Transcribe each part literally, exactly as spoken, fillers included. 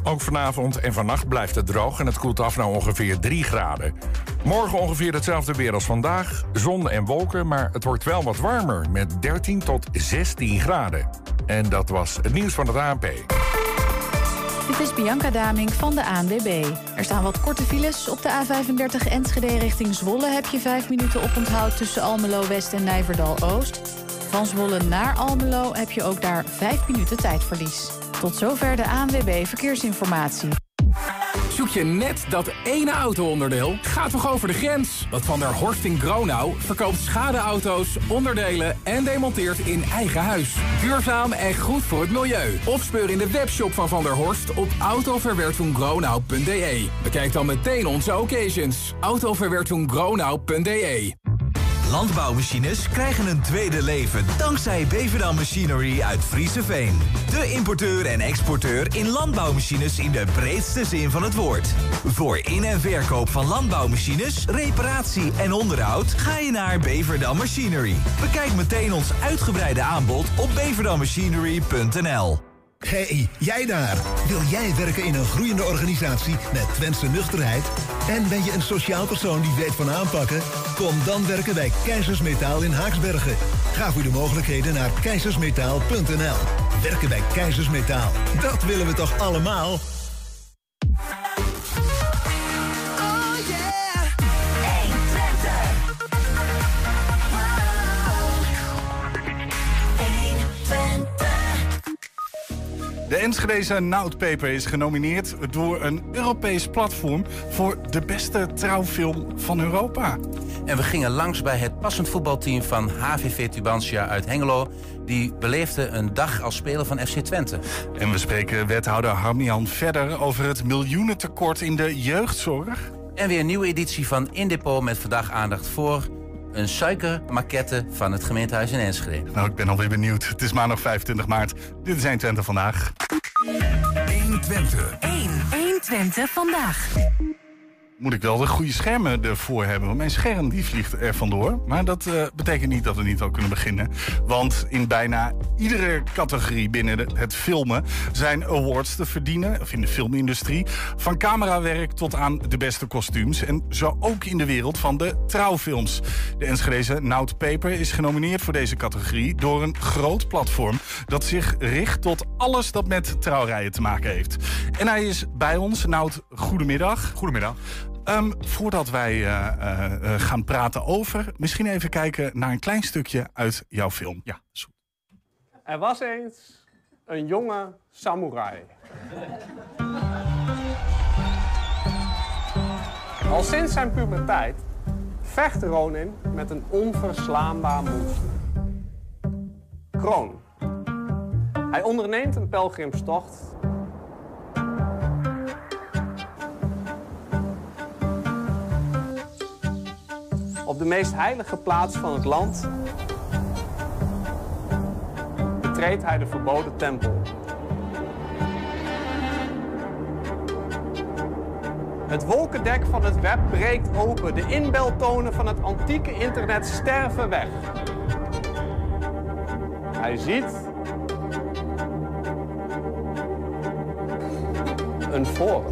Ook vanavond en vannacht blijft het droog en het koelt af naar ongeveer drie graden. Morgen ongeveer hetzelfde weer als vandaag. Zon en wolken, maar het wordt wel wat warmer met dertien tot zestien graden. En dat was het nieuws van het A N P. Dit is Bianca Daming van de A N W B. Er staan wat korte files. Op de A vijfendertig Enschede richting Zwolle heb je vijf minuten oponthoud tussen Almelo West en Nijverdal Oost. Van Zwolle naar Almelo heb je ook daar vijf minuten tijdverlies. Tot zover de A N W B Verkeersinformatie. Zoek je net dat ene auto-onderdeel? Ga toch over de grens? Want Van der Horst in Gronau verkoopt schadeauto's, onderdelen en demonteert in eigen huis. Duurzaam en goed voor het milieu. Of speur in de webshop van Van der Horst op autoverwertungronau punt d e. Bekijk dan meteen onze occasions. autoverwertungronau punt d e. Landbouwmachines krijgen een tweede leven dankzij Beverdam Machinery uit Frieseveen. De importeur en exporteur in landbouwmachines in de breedste zin van het woord. Voor in- en verkoop van landbouwmachines, reparatie en onderhoud ga je naar Beverdam Machinery. Bekijk meteen ons uitgebreide aanbod op beverdam machinery punt n l. Hey, jij daar! Wil jij werken in een groeiende organisatie met Twentse nuchterheid? En ben je een sociaal persoon die weet van aanpakken? Kom dan werken bij Keizersmetaal in Haaksbergen. Ga voor de mogelijkheden naar keizersmetaal punt n l. Werken bij Keizersmetaal, dat willen we toch allemaal? De Enschedese Noutpeper is genomineerd door een Europees platform voor de beste trouwfilm van Europa. En we gingen langs bij het passend voetbalteam van H V V Tubantia uit Hengelo. Die beleefde een dag als speler van F C Twente. En we spreken wethouder Harmian verder over het miljoenentekort in de jeugdzorg. En weer een nieuwe editie van Indepot met vandaag aandacht voor een suikermaquette van het gemeentehuis in Enschede. Nou, ik ben alweer benieuwd. Het is maandag vijfentwintig maart. Dit is één Twente vandaag. één Twente. één Twente vandaag. Moet ik wel de goede schermen ervoor hebben. Want mijn scherm die vliegt er vandoor. Maar dat uh, betekent niet dat we niet al kunnen beginnen. Want in bijna iedere categorie binnen de, het filmen zijn awards te verdienen. Of in de filmindustrie. Van camerawerk tot aan de beste kostuums. En zo ook in de wereld van de trouwfilms. De Enschedese Noutpeper is genomineerd voor deze categorie door een groot platform dat zich richt tot alles dat met trouwerijen te maken heeft. En hij is bij ons. Nout, goedemiddag. Goedemiddag. Um, voordat wij uh, uh, uh, gaan praten over, misschien even kijken naar een klein stukje uit jouw film. Ja, dat is goed. Er was eens een jonge samurai. Al sinds zijn puberteit vecht Ronin met een onverslaanbaar monster. Kroon. Hij onderneemt een pelgrimstocht op de meest heilige plaats van het land betreedt hij de verboden tempel. Het wolkendek van het web breekt open. De inbeltonen van het antieke internet sterven weg. Hij ziet een forum.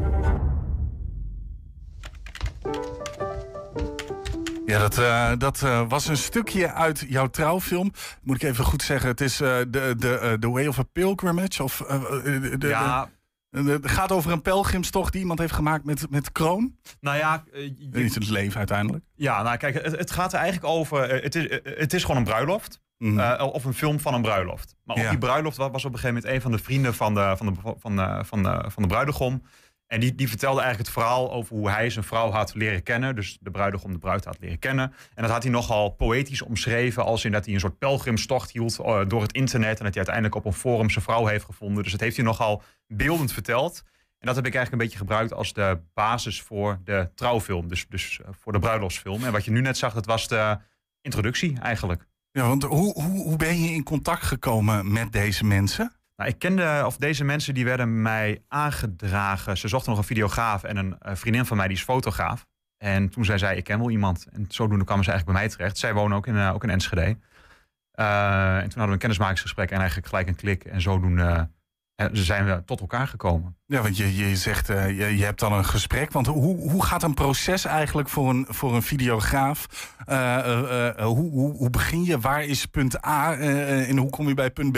Ja, dat, uh, dat uh, was een stukje uit jouw trouwfilm. Moet ik even goed zeggen, het is uh, de, de, uh, The Way of a Pilgrimage. Of, uh, de, de, ja. Het gaat over een pelgrimstocht die iemand heeft gemaakt met, met kroon. Nou ja, uh, je, niet het leven uiteindelijk. Ja, nou kijk, het, het gaat er eigenlijk over. Uh, het, is, uh, het is gewoon een bruiloft. Mm. Uh, of een film van een bruiloft. Maar op ja. die bruiloft was op een gegeven moment een van de vrienden van de, van de, van de, van de, van de bruidegom. En die, die vertelde eigenlijk het verhaal over hoe hij zijn vrouw had leren kennen. Dus de bruidegom de bruid had leren kennen. En dat had hij nogal poëtisch omschreven. Als in dat hij een soort pelgrimstocht hield uh, door het internet. En dat hij uiteindelijk op een forum zijn vrouw heeft gevonden. Dus dat heeft hij nogal beeldend verteld. En dat heb ik eigenlijk een beetje gebruikt als de basis voor de trouwfilm. Dus, dus uh, voor de bruiloftsfilm. En wat je nu net zag, dat was de introductie eigenlijk. Ja, want hoe, hoe, hoe ben je in contact gekomen met deze mensen? Nou, ik kende, of deze mensen die werden mij aangedragen. Ze zochten nog een videograaf en een uh, vriendin van mij die is fotograaf. En toen zei zij, ik ken wel iemand. En zodoende kwamen ze eigenlijk bij mij terecht. Zij wonen ook in, uh, ook in Enschede. Uh, en toen hadden we een kennismakingsgesprek en eigenlijk gelijk een klik. En zodoende uh, hebben zijn we tot elkaar gekomen. Ja, want je, je zegt, uh, je, je hebt dan een gesprek. Want hoe, hoe gaat een proces eigenlijk voor een, voor een videograaf? Uh, uh, uh, hoe, hoe, hoe begin je? Waar is punt A uh, en hoe kom je bij punt B?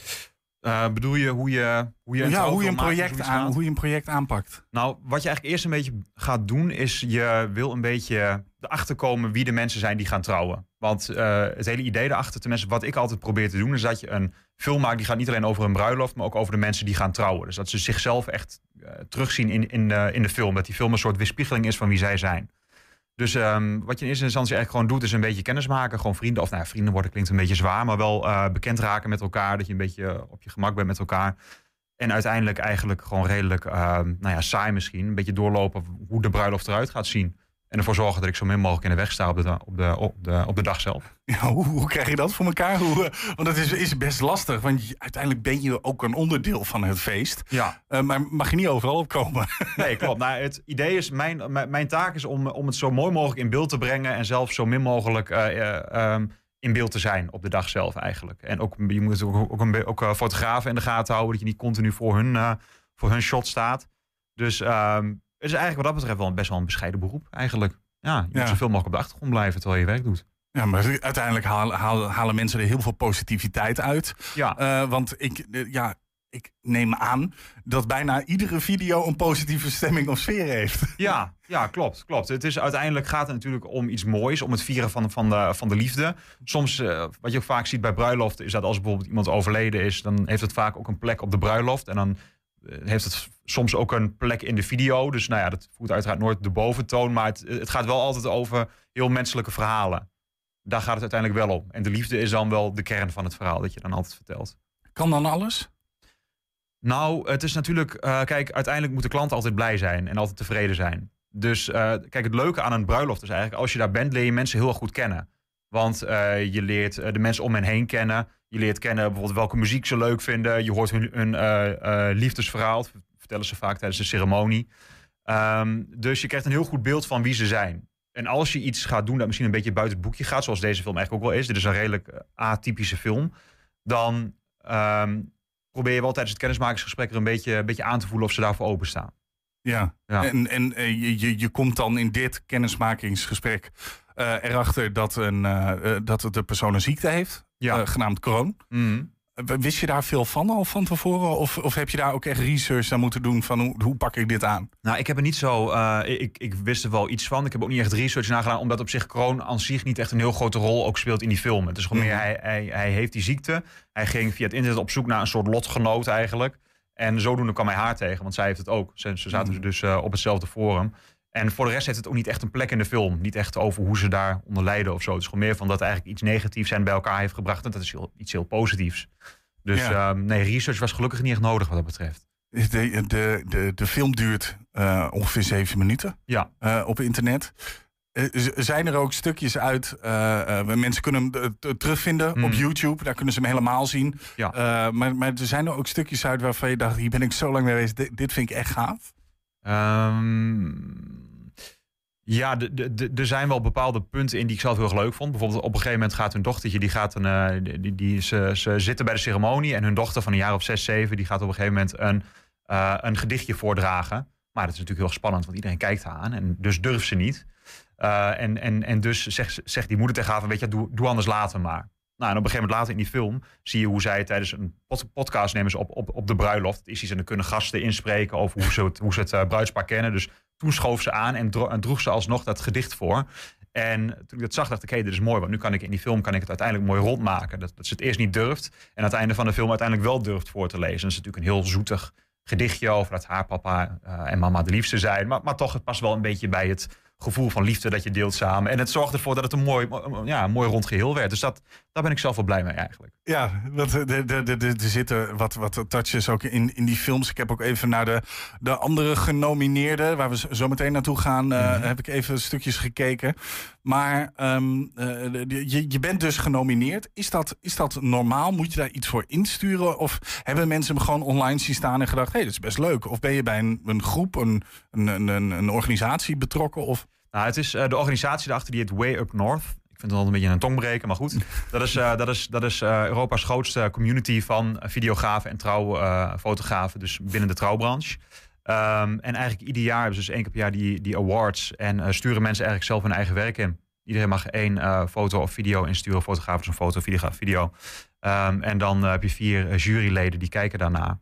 Uh, bedoel je hoe je, hoe je een, ja, hoe je een, project aan, hoe je een project aanpakt? Nou, wat je eigenlijk eerst een beetje gaat doen, is je wil een beetje erachter komen wie de mensen zijn die gaan trouwen. Want uh, het hele idee erachter, tenminste wat ik altijd probeer te doen, is dat je een film maakt die gaat niet alleen over een bruiloft, maar ook over de mensen die gaan trouwen. Dus dat ze zichzelf echt uh, terugzien in, in, uh, in de film. Dat die film een soort weerspiegeling is van wie zij zijn. Dus um, wat je in eerste instantie eigenlijk gewoon doet, is een beetje kennis maken. Gewoon vrienden, of nou ja, vrienden worden klinkt een beetje zwaar, maar wel uh, bekend raken met elkaar. Dat je een beetje op je gemak bent met elkaar. En uiteindelijk eigenlijk gewoon redelijk, uh, nou ja, saai misschien. Een beetje doorlopen hoe de bruiloft eruit gaat zien. En ervoor zorgen dat ik zo min mogelijk in de weg sta op de, op de, op de, op de dag zelf. Ja, hoe, hoe krijg je dat voor elkaar? Hoe, want dat is, is best lastig. Want je, uiteindelijk ben je ook een onderdeel van het feest. Ja. Uh, maar mag je niet overal opkomen? Nee, klopt. Nou, het idee is, mijn, mijn, mijn taak is om, om het zo mooi mogelijk in beeld te brengen. En zelf zo min mogelijk uh, uh, um, in beeld te zijn op de dag zelf eigenlijk. En ook, je moet ook, ook, een, ook uh, fotografen in de gaten houden. Dat je niet continu voor hun, uh, voor hun shot staat. Dus um, het is eigenlijk wat dat betreft wel best wel een bescheiden beroep eigenlijk. Ja, je moet ja. zoveel mogelijk op de achtergrond blijven terwijl je werk doet. Ja, maar uiteindelijk halen, halen, halen mensen er heel veel positiviteit uit. Ja. Uh, want ik, uh, ja, ik neem aan dat bijna iedere video een positieve stemming of sfeer heeft. Ja, ja klopt, klopt. Het is, uiteindelijk gaat het natuurlijk om iets moois, om het vieren van, van, de, van de liefde. Soms, uh, wat je ook vaak ziet bij bruiloften, is dat als bijvoorbeeld iemand overleden is, dan heeft het vaak ook een plek op de bruiloft. En dan heeft het soms ook een plek in de video. Dus nou ja, dat voert uiteraard nooit de boventoon. Maar het, het gaat wel altijd over heel menselijke verhalen. Daar gaat het uiteindelijk wel om. En de liefde is dan wel de kern van het verhaal dat je dan altijd vertelt. Kan dan alles? Nou, het is natuurlijk... Uh, kijk, uiteindelijk moet de klant altijd blij zijn. En altijd tevreden zijn. Dus uh, kijk, het leuke aan een bruiloft is eigenlijk, als je daar bent, leer je mensen heel erg goed kennen. Want uh, je leert uh, de mensen om hen heen kennen. Je leert kennen bijvoorbeeld welke muziek ze leuk vinden. Je hoort hun, hun uh, uh, liefdesverhaal. Dat vertellen ze vaak tijdens de ceremonie. Um, dus je krijgt een heel goed beeld van wie ze zijn. En als je iets gaat doen dat misschien een beetje buiten het boekje gaat, zoals deze film eigenlijk ook wel is. Dit is een redelijk uh, atypische film. Dan um, probeer je wel tijdens het kennismakingsgesprek er een beetje, een beetje aan te voelen of ze daarvoor openstaan. Ja, ja. en, en uh, je, je komt dan in dit kennismakingsgesprek uh, erachter dat, een, uh, uh, dat de persoon een ziekte heeft, ja. uh, genaamd Crohn. Mm. Wist je daar veel van al van tevoren? Of, of heb je daar ook echt research aan moeten doen van hoe, hoe pak ik dit aan? Nou, ik heb er niet zo... Uh, ik, ik wist er wel iets van. Ik heb ook niet echt research nagedaan, omdat op zich Crohn aan zich niet echt een heel grote rol ook speelt in die film. Het is gewoon meer, hij, hij, hij heeft die ziekte. Hij ging via het internet op zoek naar een soort lotgenoot eigenlijk. En zodoende kwam hij haar tegen, want zij heeft het ook. Ze, ze zaten mm. dus uh, op hetzelfde forum. En voor de rest heeft het ook niet echt een plek in de film. Niet echt over hoe ze daar onder lijden of zo. Het is gewoon meer van dat eigenlijk iets negatiefs zijn bij elkaar heeft gebracht. En dat is heel, iets heel positiefs. Dus ja. uh, nee, research was gelukkig niet echt nodig wat dat betreft. De, de, de, de film duurt uh, ongeveer zeven minuten ja. uh, op internet. Uh, zijn er ook stukjes uit... Uh, uh, mensen kunnen hem uh, terugvinden mm. op YouTube. Daar kunnen ze hem helemaal zien. Ja. Uh, maar, maar er zijn er ook stukjes uit waarvan je dacht... hier ben ik zo lang mee geweest, dit, dit vind ik echt gaaf. Um... Ja, er zijn wel bepaalde punten in die ik zelf heel erg leuk vond. Bijvoorbeeld op een gegeven moment gaat hun dochtertje, die gaat een, uh, die, die, ze, ze zitten bij de ceremonie en hun dochter van een jaar of zes, zeven, die gaat op een gegeven moment een, uh, een gedichtje voordragen. Maar dat is natuurlijk heel spannend, want iedereen kijkt haar aan en dus durft ze niet. Uh, en, en, en dus zegt, zegt die moeder tegen haar van, weet je, doe, doe anders later maar. Nou, en op een gegeven moment later in die film zie je hoe zij tijdens een pod- podcast nemen ze op, op, op de bruiloft. Het is iets en dan kunnen gasten inspreken over hoe ze het, hoe ze het uh, bruidspaar kennen. Dus toen schoof ze aan en, dro- en droeg ze alsnog dat gedicht voor. En toen ik dat zag, dacht ik, hé, hey, dit is mooi. Want nu kan ik in die film kan ik het uiteindelijk mooi rondmaken. Dat, dat ze het eerst niet durft. En aan het einde van de film uiteindelijk wel durft voor te lezen. Dat is natuurlijk een heel zoetig gedichtje over dat haar papa uh, en mama de liefste zijn. Maar, maar toch, het past wel een beetje bij het gevoel van liefde dat je deelt samen. En het zorgt ervoor dat het een mooi, ja, een mooi rond geheel werd. Dus dat, daar ben ik zelf wel blij mee eigenlijk. Ja, want er zitten wat, wat touches ook in, in die films. Ik heb ook even naar de, de andere genomineerden, waar we zo meteen naartoe gaan, uh, mm-hmm. heb ik even stukjes gekeken. Maar um, uh, je, je bent dus genomineerd. Is dat, is dat normaal? Moet je daar iets voor insturen? Of hebben mensen hem gewoon online zien staan en gedacht, hé, hey, dat is best leuk? Of ben je bij een, een groep, een, een, een, een organisatie betrokken? Of... Nou, het is uh, de organisatie daarachter die heet Way Up North. Ik vind het altijd een beetje een tongbreker, maar goed. Dat is, uh, dat is, dat is uh, Europa's grootste community van videografen en trouwfotografen. Uh, dus binnen de trouwbranche. Um, en eigenlijk ieder jaar hebben ze dus één keer per jaar die, die awards. En uh, sturen mensen eigenlijk zelf hun eigen werk in. Iedereen mag één uh, foto of video insturen. Fotograaf is een foto, videograaf video. Um, en dan uh, heb je vier uh, juryleden die kijken daarna.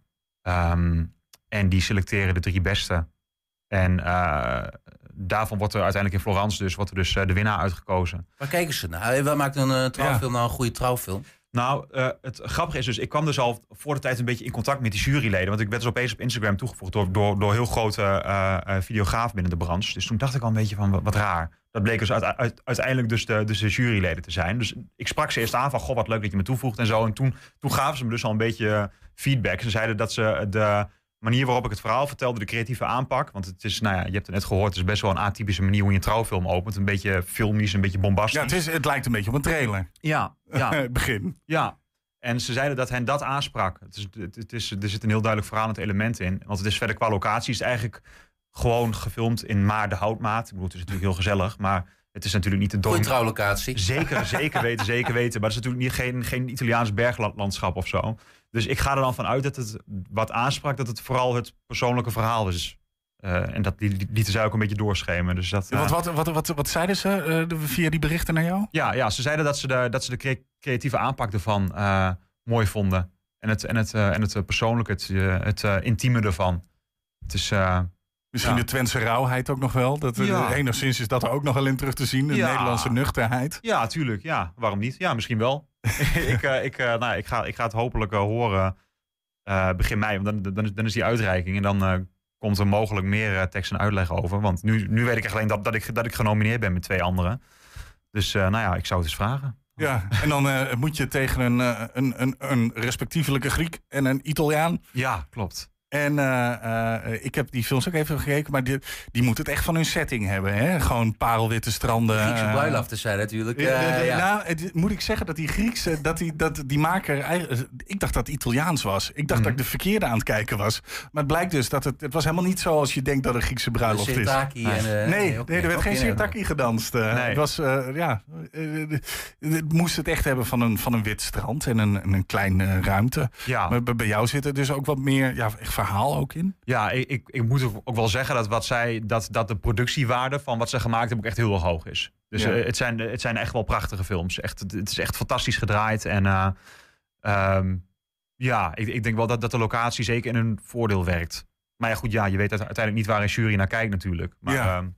Um, en die selecteren de drie beste. En uh, daarvan wordt er uiteindelijk in Florence dus, wordt er dus uh, de winnaar uitgekozen. Waar kijken ze naar? Wat maakt een uh, trouwfilm ja. nou een goede trouwfilm? Nou, uh, het grappige is dus, ik kwam dus al voor de tijd een beetje in contact met die juryleden. Want ik werd dus opeens op Instagram toegevoegd door, door, door heel grote uh, uh, videografen binnen de branche. Dus toen dacht ik al een beetje van, wat, wat raar. Dat bleek dus uit, uit, uiteindelijk dus de, dus de juryleden te zijn. Dus ik sprak ze eerst aan van, goh, wat leuk dat je me toevoegt en zo. En toen, toen gaven ze me dus al een beetje feedback. Ze zeiden dat ze de manier waarop ik het verhaal vertelde, de creatieve aanpak. Want het is, nou ja, je hebt het net gehoord, het is best wel een atypische manier hoe je een trouwfilm opent. Een beetje filmisch, een beetje bombastisch. Ja, het, is, het lijkt een beetje op een trailer. Ja, ja. Het begin. Ja. En ze zeiden dat hen dat aansprak. Het is, het is, er zit een heel duidelijk verhalend element in. Want het is verder qua locatie is het eigenlijk gewoon gefilmd in Maar de Houtmaat. Ik bedoel, het is natuurlijk heel gezellig, maar het is natuurlijk niet de Goeie trouwlocatie. Zeker, zeker weten, zeker weten. Maar het is natuurlijk niet, geen, geen Italiaans berglandschap of zo. Dus ik ga er dan van uit dat het wat aansprak, dat het vooral het persoonlijke verhaal is. Uh, en dat lieten zij ook een beetje doorschemen. Dus dat, uh, wat, wat, wat, wat, wat zeiden ze uh, via die berichten naar jou? Ja, ja ze zeiden dat ze de, dat ze de cre- creatieve aanpak ervan uh, mooi vonden. En het, en het, uh, en het persoonlijke, het, uh, het uh, intieme ervan. Het is... Uh, Misschien ja. de Twentse rauwheid ook nog wel. Dat, ja. uh, enigszins is dat er ook nog wel in terug te zien. De ja. Nederlandse nuchterheid. Ja, tuurlijk. Ja, waarom niet? Ja, misschien wel. ik, uh, ik, uh, nou, ik, ga, ik ga het hopelijk uh, horen uh, begin mei. Want dan, dan, is, dan is die uitreiking. En dan uh, komt er mogelijk meer uh, tekst en uitleg over. Want nu, nu weet ik echt alleen dat, dat, ik, dat ik genomineerd ben met twee anderen. Dus uh, nou ja, ik zou het eens vragen. Ja, en dan uh, moet je tegen een, uh, een, een, een respectievelijke Griek en een Italiaan. Ja, klopt. En uh, uh, ik heb die films ook even gekeken, maar die, die moeten het echt van hun setting hebben. Hè? Gewoon parelwitte stranden. Griekse bruiloften zijn natuurlijk. Uh, uh, uh, ja. Nou, het, moet ik zeggen dat die Griekse, dat die, dat die maker, ik dacht dat het Italiaans was. Ik dacht mm-hmm. dat ik de verkeerde aan het kijken was. Maar het blijkt dus dat het, het was helemaal niet zoals je denkt dat een Griekse bruiloft is. Sirtaki en, uh, nee, nee, okay, er werd geen Sirtaki gedanst. Uh, nee. Het was, uh, ja, uh, het moest het echt hebben van een, van een wit strand en een, een kleine uh, ruimte. Ja. Maar bij jou zit er dus ook wat meer, ja, echt verhaal ook in. Ja, ik, ik, ik moet ook wel zeggen dat, wat zij, dat, dat de productiewaarde van wat ze gemaakt hebben ook echt heel erg hoog is. Dus ja. uh, het, zijn, het zijn echt wel prachtige films. Echt, het is echt fantastisch gedraaid. En uh, um, ja, ik, ik denk wel dat, dat de locatie zeker in hun voordeel werkt. Maar ja, goed, ja, je weet uiteindelijk niet waar een jury naar kijkt natuurlijk. Maar ja, um,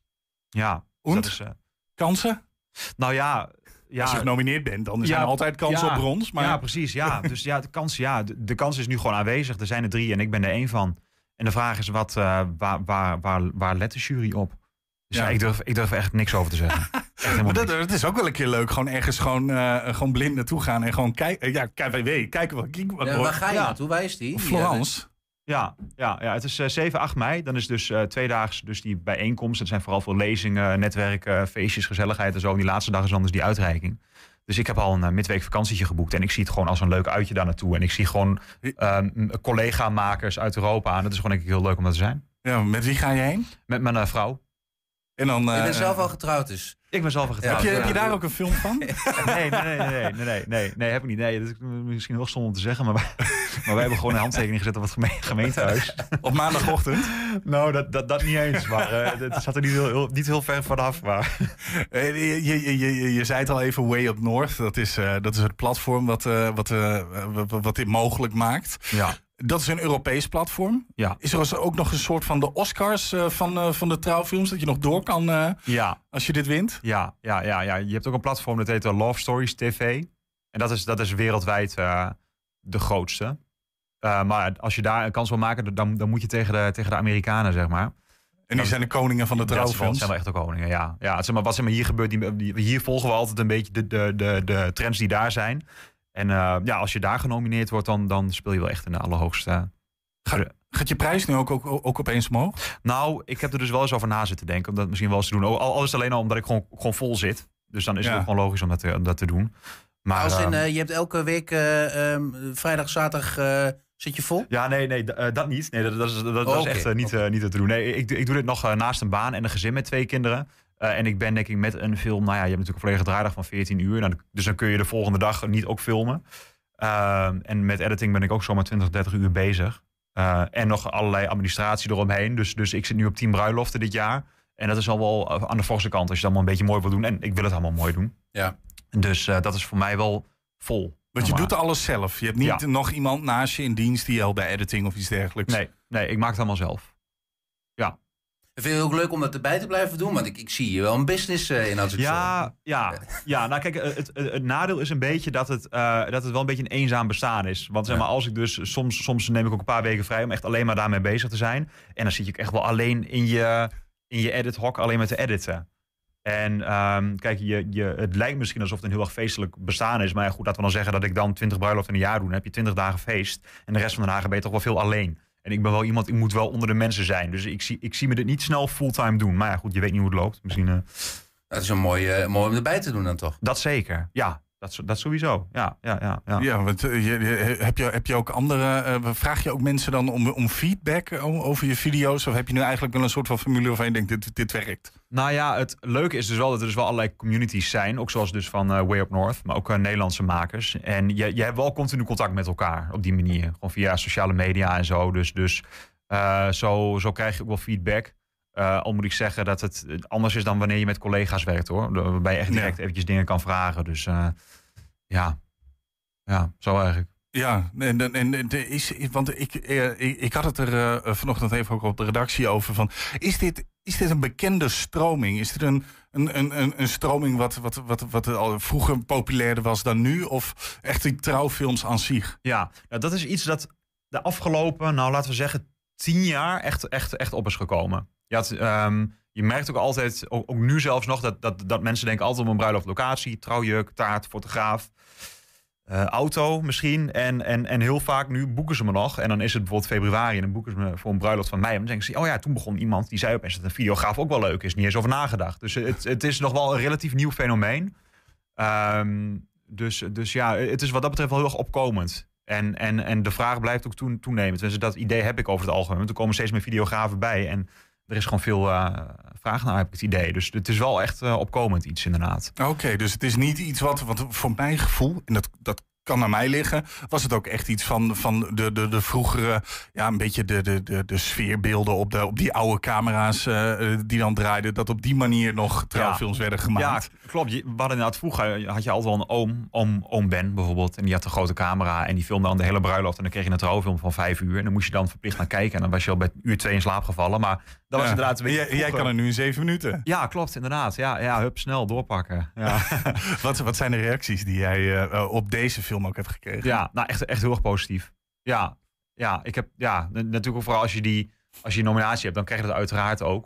ja dus dat is, uh, kansen? Nou ja... Ja, als je genomineerd bent, dan zijn ja, er altijd kansen ja, op brons. Maar... Ja, precies. Ja. Dus ja, de kans, ja, de, de kans is nu gewoon aanwezig. Er zijn er drie en ik ben er één van. En de vraag is, wat, uh, waar, waar, waar, waar let de jury op? Dus ja. Ja, ik, durf, ik durf er echt niks over te zeggen. Maar dat, dat is ook wel een keer leuk. Gewoon ergens gewoon, uh, gewoon blind naartoe gaan en gewoon kijken. Ja, K W W, kijken wat ik wat ja, waar ga je ja. naartoe? Waar is die? Florence. Ja, ja, ja, het is uh, zeven, acht mei. Dan is dus uh, tweedaags dus die bijeenkomst. Het zijn vooral veel lezingen, netwerken, feestjes, gezelligheid en zo. En die laatste dag is dan dus die uitreiking. Dus ik heb al een uh, midweek vakantietje geboekt. En ik zie het gewoon als een leuk uitje daar naartoe. En ik zie gewoon um, collega-makers uit Europa. En dat is gewoon denk ik heel leuk om dat te zijn. Ja, met wie ga je heen? Met mijn uh, vrouw. En dan, uh, je bent zelf al getrouwd dus? Ik ben zelf al getrouwd. Heb je, ja. heb je daar ook een film van? nee, nee, nee, nee, nee, nee, nee, nee, heb ik niet. Nee, dat is misschien heel stom om te zeggen. Maar wij, maar wij hebben gewoon een handtekening gezet op het geme- gemeentehuis. Op maandagochtend? Nou, dat, dat, dat niet eens. Maar uh, het zat er niet heel, heel, niet heel ver vanaf. Maar. Je, je, je, je zei het al even, Way Up North. Dat is, uh, dat is het platform wat, uh, wat, uh, wat dit mogelijk maakt. Ja. Dat is een Europees platform. Ja. Is er ook nog een soort van de Oscars uh, van, uh, van de trouwfilms? Dat je nog door kan uh, ja. als je dit wint? Ja, ja, ja, ja, je hebt ook een platform dat heet Love Stories T V. En dat is, dat is wereldwijd uh, de grootste. Uh, maar als je daar een kans wil maken, dan, dan moet je tegen de, tegen de Amerikanen, zeg maar. En die dan, zijn de koningen van de trouwfilms? Dat zijn wel echt de koningen, ja. ja zeg maar, wat zeg maar, hier gebeurt, die, die, hier volgen we altijd een beetje de, de, de, de trends die daar zijn. En uh, ja, als je daar genomineerd wordt, dan, dan speel je wel echt in de allerhoogste... Ga, gaat je prijs nu ook, ook, ook opeens omhoog? Nou, ik heb er dus wel eens over na zitten denken. Om dat misschien wel eens te doen. Al, al is het alleen al omdat ik gewoon, gewoon vol zit. Dus dan is ja. het ook gewoon logisch om dat te, om dat te doen. Maar als in, uh, uh, je hebt elke week uh, um, vrijdag, zaterdag uh, zit je vol? Ja, nee, nee d- uh, dat niet. Nee, dat, dat is, dat, dat oh, is okay. echt uh, niet, uh, niet te doen. Nee, ik, ik doe dit nog uh, naast een baan en een gezin met twee kinderen. Uh, en ik ben denk ik met een film... Nou ja, je hebt natuurlijk een volledige draaidag van veertien uur. Nou, dus dan kun je de volgende dag niet ook filmen. Uh, en met editing ben ik ook zomaar twintig, dertig uur bezig. Uh, en nog allerlei administratie eromheen. Dus, dus ik zit nu op tien bruiloften dit jaar. En dat is al wel aan de forse kant als je het allemaal een beetje mooi wil doen. En ik wil het allemaal mooi doen. Ja. Dus uh, dat is voor mij wel vol. Want je doet alles zelf. Je hebt niet ja. nog iemand naast je in dienst die helpt bij editing of iets dergelijks. Nee, nee, ik maak het allemaal zelf. Ja. Ik vind het ook leuk om dat erbij te blijven doen, want ik, ik zie hier wel een business uh, in als ik ja, zo... Ja, ja, nou kijk, het, het, het nadeel is een beetje dat het, uh, dat het wel een beetje een eenzaam bestaan is. Want zeg maar, als ik dus, soms, soms neem ik ook een paar weken vrij om echt alleen maar daarmee bezig te zijn. En dan zit je echt wel alleen in je, in je edit-hok alleen met te editen. En um, kijk, je, je, het lijkt misschien alsof het een heel erg feestelijk bestaan is. Maar ja, goed, laten we dan zeggen dat ik dan twintig bruiloften in een jaar doe. Dan heb je twintig dagen feest. En de rest van de dagen ben je toch wel veel alleen. En ik ben wel iemand, ik moet wel onder de mensen zijn. Dus ik zie, ik zie me dit niet snel fulltime doen. Maar ja, goed, je weet niet hoe het loopt. Misschien, uh... Dat is een mooi, uh, mooi om erbij te doen dan toch? Dat zeker, ja. Dat, dat sowieso, ja. Ja, ja, ja. ja want, uh, je, je, heb, je, heb je ook andere... Uh, vraag je ook mensen dan om, om feedback over je video's? Of heb je nu eigenlijk wel een soort van formule waarvan je denkt, dit, dit werkt? Nou ja, het leuke is dus wel dat er dus wel allerlei communities zijn. Ook zoals dus van uh, Way Up North, maar ook uh, Nederlandse makers. En je, je hebt wel continu contact met elkaar op die manier. Gewoon via sociale media en zo. Dus, dus uh, zo, zo krijg je ook wel feedback. Uh, al moet ik zeggen dat het anders is dan wanneer je met collega's werkt, hoor. Waarbij je echt direct ja. eventjes dingen kan vragen. Dus uh, ja, ja, zo eigenlijk. Ja, en, en, en is, want ik, ik, ik had het er uh, vanochtend even ook op de redactie over. Van, is, dit, is dit een bekende stroming? Is dit een, een, een, een stroming wat, wat, wat, wat al vroeger populairder was dan nu? Of echt die trouwfilms aan zich? Ja, nou, dat is iets dat de afgelopen, nou laten we zeggen, tien jaar echt, echt, echt op is gekomen. Je, had, um, je merkt ook altijd, ook, ook nu zelfs nog, dat, dat, dat mensen denken altijd om een bruiloft locatie, trouwjurk, taart, fotograaf. Uh, auto misschien. En, en, en heel vaak nu boeken ze me nog. En dan is het bijvoorbeeld februari en dan boeken ze me voor een bruiloft van mij. En dan denken ze, oh ja, toen begon iemand die zei opeens dat een videograaf ook wel leuk is. Niet eens over nagedacht. Dus het, het is nog wel een relatief nieuw fenomeen. Um, dus, dus ja, het is wat dat betreft wel heel erg opkomend. En, en, en de vraag blijft ook toen, toenemen. Dus dat idee heb ik over het algemeen. Want er komen steeds meer videografen bij. En er is gewoon veel uh, vraag naar, heb ik het idee. Dus het is wel echt uh, opkomend iets, inderdaad. Oké, okay, dus het is niet iets wat, wat voor mijn gevoel, en dat, dat kan naar mij liggen, was het ook echt iets van, van de, de, de vroegere, ja, een beetje de, de, de, de sfeerbeelden op, de, op die oude camera's uh, die dan draaiden, dat op die manier nog trouwfilms ja. werden gemaakt. Ja, klopt. Je, we hadden inderdaad vroeger, had je altijd wel een oom, oom, oom Ben bijvoorbeeld, en die had een grote camera en die filmde dan de hele bruiloft en dan kreeg je een trouwfilm van vijf uur en dan moest je dan verplicht naar kijken en dan was je al bij uur twee in slaap gevallen, maar dat was ja. inderdaad een beetje jij, jij kan er nu in zeven minuten. Ja, klopt, inderdaad. Ja, ja hup, snel doorpakken. Ja. wat, wat zijn de reacties die jij uh, op deze film ook hebt gekregen? Ja, nou echt, echt heel erg positief. Ja, ja, ik heb, ja, natuurlijk ook vooral als je die, als je die nominatie hebt, dan krijg je dat uiteraard ook.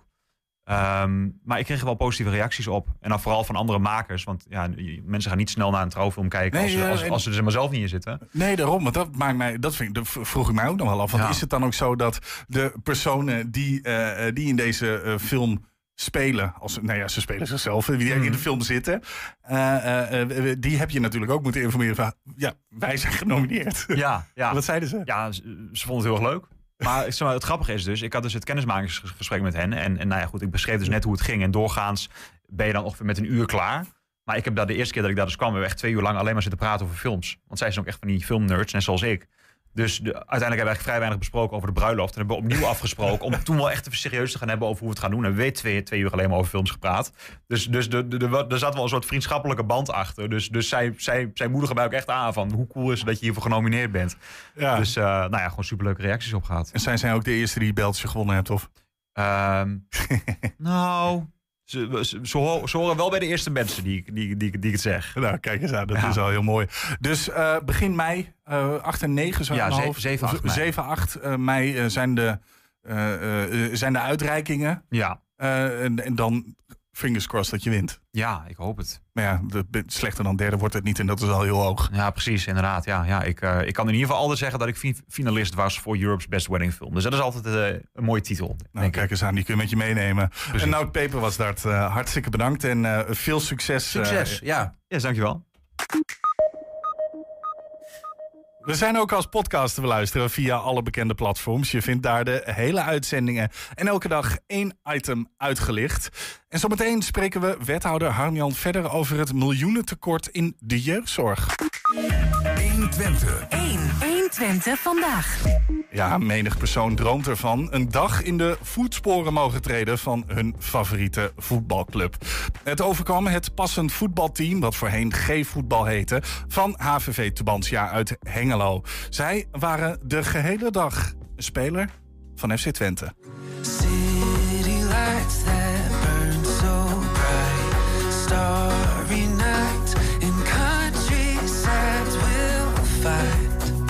Um, maar ik kreeg er wel positieve reacties op. En dan vooral van andere makers. Want ja, mensen gaan niet snel naar een trouwfilm kijken nee, als, uh, als, als, als ze er maar zelf niet in zitten. Nee, daarom. Want dat maakt mij, dat, vind ik, dat vroeg ik mij ook nog wel af. Want ja. is het dan ook zo dat de personen die, uh, die in deze uh, film spelen, als, nou ja, ze spelen zichzelf, die mm. in de film zitten, uh, uh, die heb je natuurlijk ook moeten informeren van, ja, wij zijn genomineerd. Ja, ja. Wat zeiden ze? Ja, ze, ze vonden het heel erg leuk. Maar het grappige is dus, ik had dus het kennismakingsgesprek met hen. En, en nou ja, goed, ik beschreef dus net hoe het ging. En doorgaans ben je dan ongeveer met een uur klaar. Maar ik heb daar de eerste keer dat ik daar dus kwam, we hebben echt twee uur lang alleen maar zitten praten over films. Want zij zijn ook echt van die filmnerds, net zoals ik. Dus de, uiteindelijk hebben we eigenlijk vrij weinig besproken over de bruiloft. En hebben we opnieuw afgesproken om toen wel echt even serieus te gaan hebben over hoe we het gaan doen. En we hebben twee, twee uur alleen maar over films gepraat. Dus, dus de, de, de, er zat wel een soort vriendschappelijke band achter. Dus, dus zij, zij, zij moedigen mij ook echt aan van hoe cool is het dat je hiervoor genomineerd bent. Ja. Dus uh, nou ja, gewoon superleuke reacties op gehad. En zij zijn ook de eerste die Belgische gewonnen hebt, of? Um, nou... Ze, ze, ze, ze horen wel bij de eerste mensen die, die, die, die ik het zeg. Nou, kijk eens aan, dat ja. is al heel mooi. Dus uh, begin mei, uh, acht en negen zo ja, zeven, acht uh, mei uh, zijn, de, uh, uh, zijn de uitreikingen. Ja. Uh, en, en dan fingers crossed dat je wint. Ja, ik hoop het. Maar ja, de, slechter dan derde wordt het niet en dat is al heel hoog. Ja, precies, inderdaad. Ja, ja, ik, uh, ik kan in ieder geval altijd zeggen dat ik finalist was voor Europe's Best Wedding Film. Dus dat is altijd uh, een mooie titel. Nou, kijk eens aan, die kun je met je meenemen. Precies. En Nout Peper was dat. Uh, hartstikke bedankt en uh, veel succes. Succes, uh, ja. Yes, dankjewel. We zijn ook als podcast te beluisteren via alle bekende platforms. Je vindt daar de hele uitzendingen en elke dag één item uitgelicht. En zometeen spreken we wethouder Harm-Jan verder over het miljoenentekort in de jeugdzorg. honderdtwintig. honderdtwintig vandaag. Ja, menig persoon droomt ervan een dag in de voetsporen mogen treden van hun favoriete voetbalclub. Het overkwam het passend voetbalteam, dat voorheen G-voetbal heette, van H V V Tubantia uit Hengelo. Zij waren de gehele dag een speler van F C Twente. City lights that burn so bright. Starry night in countrysides will fight.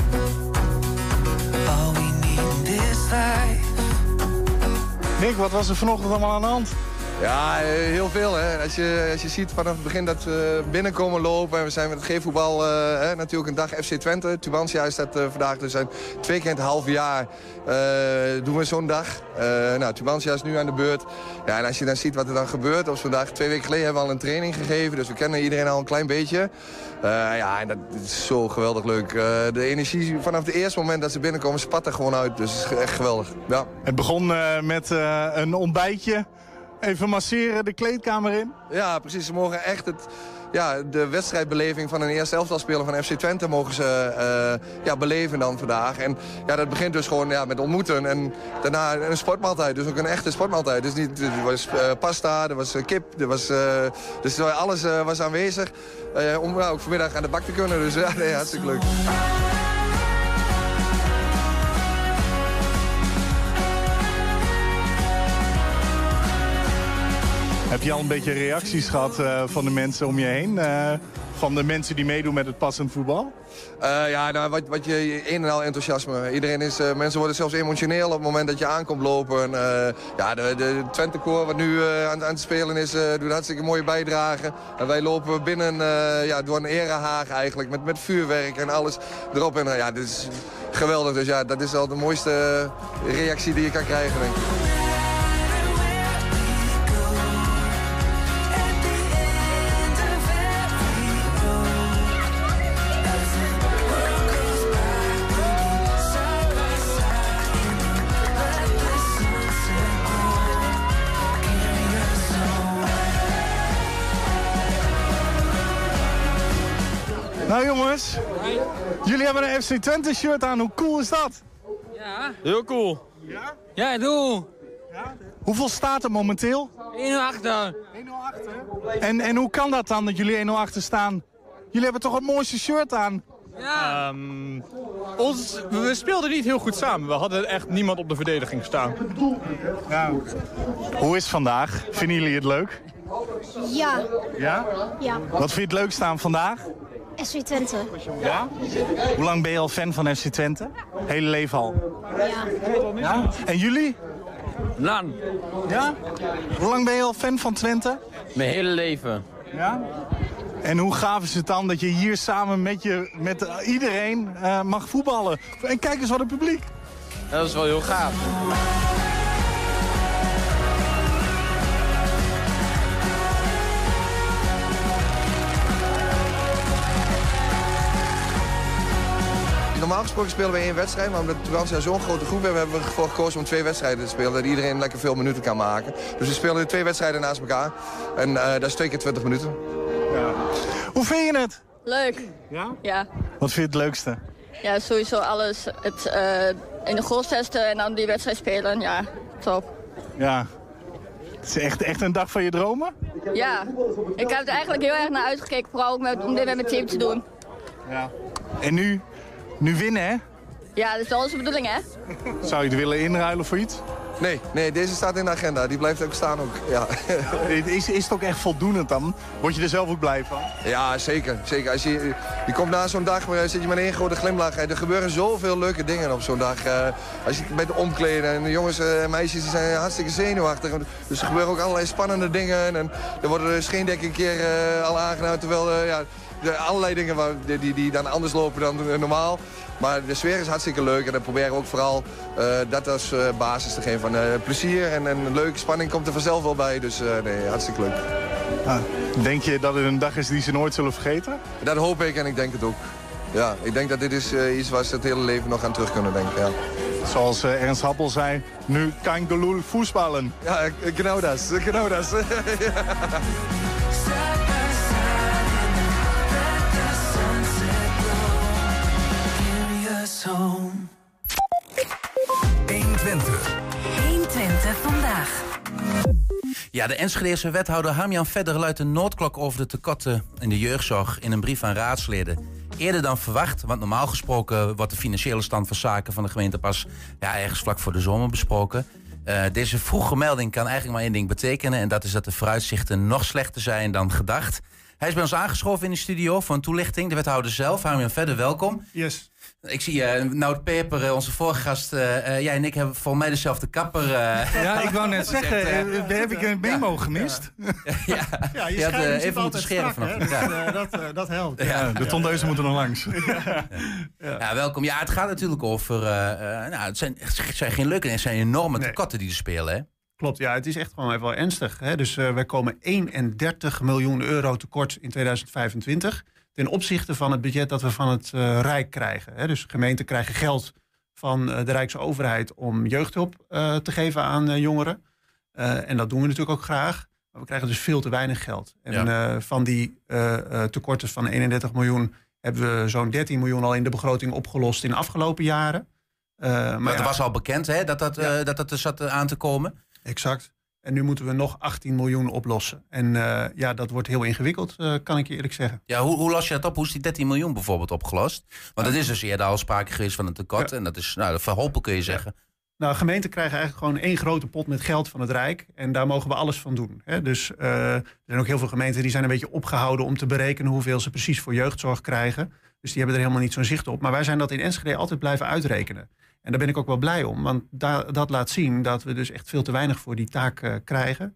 All we need in this life. Nick, wat was er vanochtend allemaal aan de hand? Ja, heel veel. Hè. Als, je, als je ziet vanaf het begin dat we binnenkomen lopen... en we zijn met het G-voetbal uh, hè, natuurlijk een dag F C Twente. Tubantia is dat uh, vandaag. Dus zijn twee keer in het half jaar uh, doen we zo'n dag. Uh, nou, Tubantia is nu aan de beurt. Ja, en als je dan ziet wat er dan gebeurt... op zo'n dag, twee weken geleden hebben we al een training gegeven. Dus we kennen iedereen al een klein beetje. Uh, ja, en dat is zo geweldig leuk. Uh, de energie vanaf het eerste moment dat ze binnenkomen spat er gewoon uit. Dus het is echt geweldig. Ja. Het begon uh, met uh, een ontbijtje. Even masseren de kleedkamer in. Ja, precies. Ze mogen echt het, ja, de wedstrijdbeleving van een eerste elftalspeler van F C Twente mogen ze uh, ja, beleven dan vandaag. En ja, dat begint dus gewoon ja, met ontmoeten en daarna een sportmaaltijd. Dus ook een echte sportmaaltijd. Dus niet, er was uh, pasta, er was uh, kip, er was, uh, dus alles uh, was aanwezig uh, om uh, ook vanmiddag aan de bak te kunnen. Dus ja, nee, hartstikke leuk. Heb je al een beetje reacties gehad uh, van de mensen om je heen? Uh, van de mensen die meedoen met het passend voetbal? Uh, ja, nou, wat, wat je, een en al enthousiasme. Iedereen is, uh, mensen worden zelfs emotioneel op het moment dat je aankomt lopen. Uh, ja, de, de Twente-koor wat nu uh, aan, aan het spelen is, uh, doet hartstikke mooie bijdrage. En wij lopen binnen uh, ja, door een erehaag eigenlijk, met, met vuurwerk en alles erop. En uh, ja, dit is geweldig. Dus ja, dat is al de mooiste reactie die je kan krijgen, denk ik. Nou jongens, jullie hebben een F C Twente shirt aan. Hoe cool is dat? Ja, heel cool. Ja? Ja, doe. Ja? Hoeveel staat er momenteel? één nul achter. één nul achter? En, en hoe kan dat dan dat jullie één nul achter staan? Jullie hebben toch het mooiste shirt aan? Ja. Um, ons, we speelden niet heel goed samen. We hadden echt niemand op de verdediging staan. Ja. Hoe is het vandaag? Vinden jullie het leuk? Ja. Ja? Ja. Wat vind je het leukste aan vandaag? F C Twente. Ja? Hoe lang ben je al fan van F C Twente? Hele leven al? Ja. Ja? En jullie? Lang. Ja? Hoe lang ben je al fan van Twente? Mijn hele leven. Ja? En hoe gaaf is het dan dat je hier samen met, je, met uh, iedereen uh, mag voetballen? En kijk eens wat het publiek. Dat is wel heel gaaf. Normaal gesproken spelen we één wedstrijd, maar omdat Tubantia zo'n grote groep hebben, hebben we ervoor gekozen om twee wedstrijden te spelen, dat iedereen lekker veel minuten kan maken. Dus we spelen twee wedstrijden naast elkaar en uh, dat is twee keer twintig minuten. Ja. Hoe vind je het? Leuk. Ja? Ja. Wat vind je het leukste? Ja, sowieso alles. Het uh, in de goal testen en dan die wedstrijd spelen, ja, top. Ja. Het is echt, echt een dag van je dromen? Ja. Ik heb er eigenlijk heel erg naar uitgekeken, vooral ook met, om dit met mijn team te doen. Ja. En nu? Nu winnen, hè? Ja, dat is wel onze bedoeling, hè? Zou je het willen inruilen voor iets? Nee, nee, deze staat in de agenda. Die blijft ook staan ook, ja. Is, is het ook echt voldoende dan? Word je er zelf ook blij van? Ja, zeker. zeker. Als je, je komt na zo'n dag, maar zit je met één grote glimlach. Er gebeuren zoveel leuke dingen op zo'n dag. Uh, als je met omkleden en de jongens en meisjes die zijn hartstikke zenuwachtig. Dus er gebeuren ook allerlei spannende dingen. En er worden de scheendek een keer uh, al aangenomen, terwijl... Uh, ja, De allerlei dingen waar, die, die dan anders lopen dan normaal. Maar de sfeer is hartstikke leuk. En dan proberen we ook vooral uh, dat als uh, basis te geven van uh, plezier. En, en leuke spanning komt er vanzelf wel bij. Dus uh, nee, hartstikke leuk. Ah, denk je dat het een dag is die ze nooit zullen vergeten? Dat hoop ik en ik denk het ook. ja, ik denk dat dit is uh, iets waar ze het hele leven nog aan terug kunnen denken. Ja. Zoals uh, Ernst Happel zei, nu kein gelul voetballen. Ja, genau das, genau das. honderdtwintig. honderdtwintig vandaag. Ja, de Enschedese wethouder Harmjan Vedder luidt een noodklok over de tekorten in de jeugdzorg in een brief aan raadsleden. Eerder dan verwacht, want normaal gesproken wordt de financiële stand van zaken van de gemeente pas ja, ergens vlak voor de zomer besproken. Uh, deze vroege melding kan eigenlijk maar één ding betekenen en dat is dat de vooruitzichten nog slechter zijn dan gedacht. Hij is bij ons aangeschoven in de studio voor een toelichting. De wethouder zelf, Harmjan Vedder, welkom. Yes. Ik zie uh, Nout Peper, uh, onze vorige gast. Uh, uh, jij en ik hebben voor mij dezelfde kapper. Uh, ja, ik wou net zeggen, uh, uh, heb ik een memo ja, gemist? Ja, ja. ja je, je had uh, even moeten scheren vanaf. Dus, uh, dat, uh, dat helpt. Ja, ja, de tondeuzen ja. moeten nog langs. Ja. Ja. Ja, welkom. Ja, het gaat natuurlijk over... Uh, uh, nou, het, zijn, het zijn geen leuke, het zijn enorme nee. tekorten die er spelen, hè? Klopt, ja, het is echt gewoon even wel ernstig. Hè? Dus uh, wij komen eenendertig miljoen euro tekort in tweeduizend vijfentwintig... ten opzichte van het budget dat we van het uh, Rijk krijgen. Hè? Dus gemeenten krijgen geld van uh, de Rijksoverheid om jeugdhulp uh, te geven aan uh, jongeren. Uh, en dat doen we natuurlijk ook graag. Maar we krijgen dus veel te weinig geld. En ja. uh, van die uh, uh, tekorten van eenendertig miljoen... hebben we zo'n dertien miljoen al in de begroting opgelost in de afgelopen jaren. Uh, maar maar het ja, was al bekend hè, dat, dat, ja. uh, dat dat er zat aan te komen? Exact. En nu moeten we nog achttien miljoen oplossen. En uh, ja, dat wordt heel ingewikkeld, uh, kan ik je eerlijk zeggen. Ja, hoe, hoe los je dat op? Hoe is die dertien miljoen bijvoorbeeld opgelost? Want ja. er is dus eerder al sprake geweest van een tekort. Ja. En dat is, nou, verhopen kun je zeggen. Ja. Nou, gemeenten krijgen eigenlijk gewoon één grote pot met geld van het Rijk. En daar mogen we alles van doen. Hè? Dus uh, er zijn ook heel veel gemeenten die zijn een beetje opgehouden om te berekenen hoeveel ze precies voor jeugdzorg krijgen. Dus die hebben er helemaal niet zo'n zicht op. Maar wij zijn dat in Enschede altijd blijven uitrekenen. En daar ben ik ook wel blij om. Want da- dat laat zien dat we dus echt veel te weinig voor die taak uh, krijgen.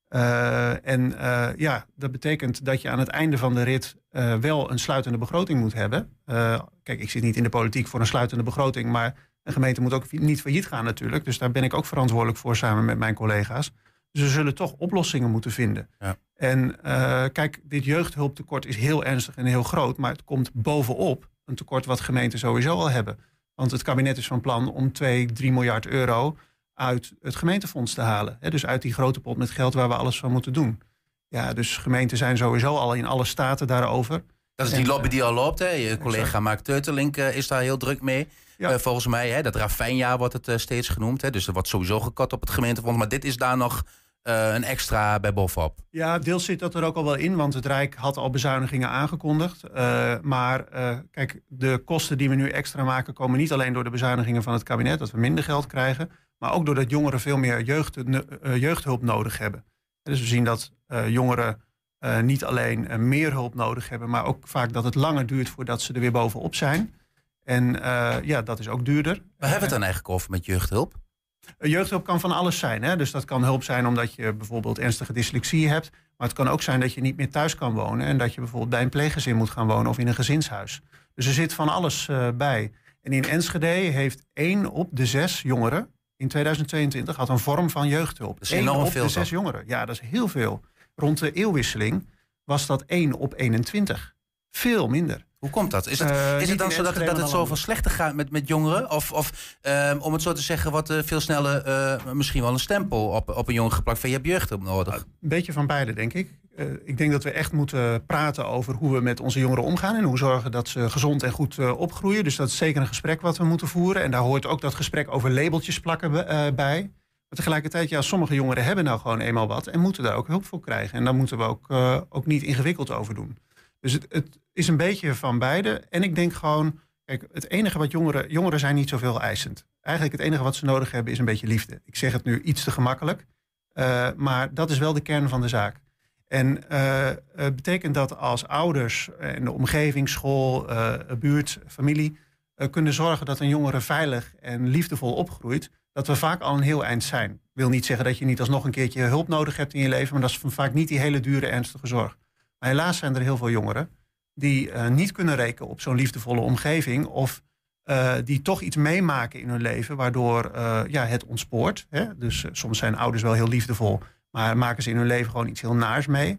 Uh, en uh, ja, dat betekent dat je aan het einde van de rit uh, wel een sluitende begroting moet hebben. Uh, kijk, ik zit niet in de politiek voor een sluitende begroting, maar een gemeente moet ook niet failliet gaan natuurlijk. Dus daar ben ik ook verantwoordelijk voor samen met mijn collega's. Dus we zullen toch oplossingen moeten vinden. Ja. En uh, kijk, dit jeugdhulptekort is heel ernstig en heel groot, maar het komt bovenop een tekort wat gemeenten sowieso al hebben. Want het kabinet is van plan om twee, drie miljard euro uit het gemeentefonds te halen. Hè, dus uit die grote pot met geld waar we alles van moeten doen. Ja, dus gemeenten zijn sowieso al in alle staten daarover. Dat is die lobby die al loopt, hè? Je collega exact. Mark Teutelink uh, is daar heel druk mee. Ja. Uh, volgens mij, hè, dat ravijnjaar wordt het uh, steeds genoemd. Hè? Dus er wordt sowieso gekort op het gemeentefonds. Maar dit is daar nog uh, een extra bij bovenop. Ja, deels zit dat er ook al wel in. Want het Rijk had al bezuinigingen aangekondigd. Uh, maar uh, kijk, de kosten die we nu extra maken komen niet alleen door de bezuinigingen van het kabinet, dat we minder geld krijgen, maar ook doordat jongeren veel meer jeugd, uh, jeugdhulp nodig hebben. Dus we zien dat uh, jongeren uh, niet alleen uh, meer hulp nodig hebben, maar ook vaak dat het langer duurt voordat ze er weer bovenop zijn. En uh, ja, dat is ook duurder. Waar hebben we het dan eigenlijk over met jeugdhulp? Uh, jeugdhulp kan van alles zijn. Hè? Dus dat kan hulp zijn omdat je bijvoorbeeld ernstige dyslexie hebt. Maar het kan ook zijn dat je niet meer thuis kan wonen en dat je bijvoorbeeld bij een pleeggezin moet gaan wonen of in een gezinshuis. Dus er zit van alles uh, bij. En in Enschede heeft één op de zes jongeren in tweeduizend tweeëntwintig had een vorm van jeugdhulp. Dat is enorm op veel de zes jongeren. Ja, dat is heel veel. Rond de eeuwwisseling was dat één op eenentwintig. Veel minder. Hoe komt dat? Is het, uh, is het dan zo dat, dat het zoveel slechter gaat met, met jongeren? Of, of uh, om het zo te zeggen, wat uh, veel sneller uh, misschien wel een stempel op, op een jongen geplakt van je hebt jeugdhulp nodig? Uh, een beetje van beide, denk ik. Uh, ik denk dat we echt moeten praten over hoe we met onze jongeren omgaan en hoe zorgen dat ze gezond en goed uh, opgroeien. Dus dat is zeker een gesprek wat we moeten voeren. En daar hoort ook dat gesprek over labeltjes plakken uh, bij. Maar tegelijkertijd, ja, sommige jongeren hebben nou gewoon eenmaal wat en moeten daar ook hulp voor krijgen. En daar moeten we ook, uh, ook niet ingewikkeld over doen. Dus het, het is een beetje van beide. En ik denk gewoon, kijk, het enige wat jongeren... Jongeren zijn niet zoveel eisend. Eigenlijk het enige wat ze nodig hebben is een beetje liefde. Ik zeg het nu iets te gemakkelijk. Uh, maar dat is wel de kern van de zaak. En uh, het betekent dat als ouders en de omgeving, school, uh, buurt, familie uh, kunnen zorgen dat een jongere veilig en liefdevol opgroeit, dat we vaak al een heel eind zijn. Ik wil niet zeggen dat je niet alsnog een keertje hulp nodig hebt in je leven, maar dat is vaak niet die hele dure, ernstige zorg. Maar helaas zijn er heel veel jongeren die uh, niet kunnen rekenen op zo'n liefdevolle omgeving of uh, die toch iets meemaken in hun leven waardoor uh, ja, het ontspoort. Hè? Dus uh, soms zijn ouders wel heel liefdevol, maar maken ze in hun leven gewoon iets heel naars mee.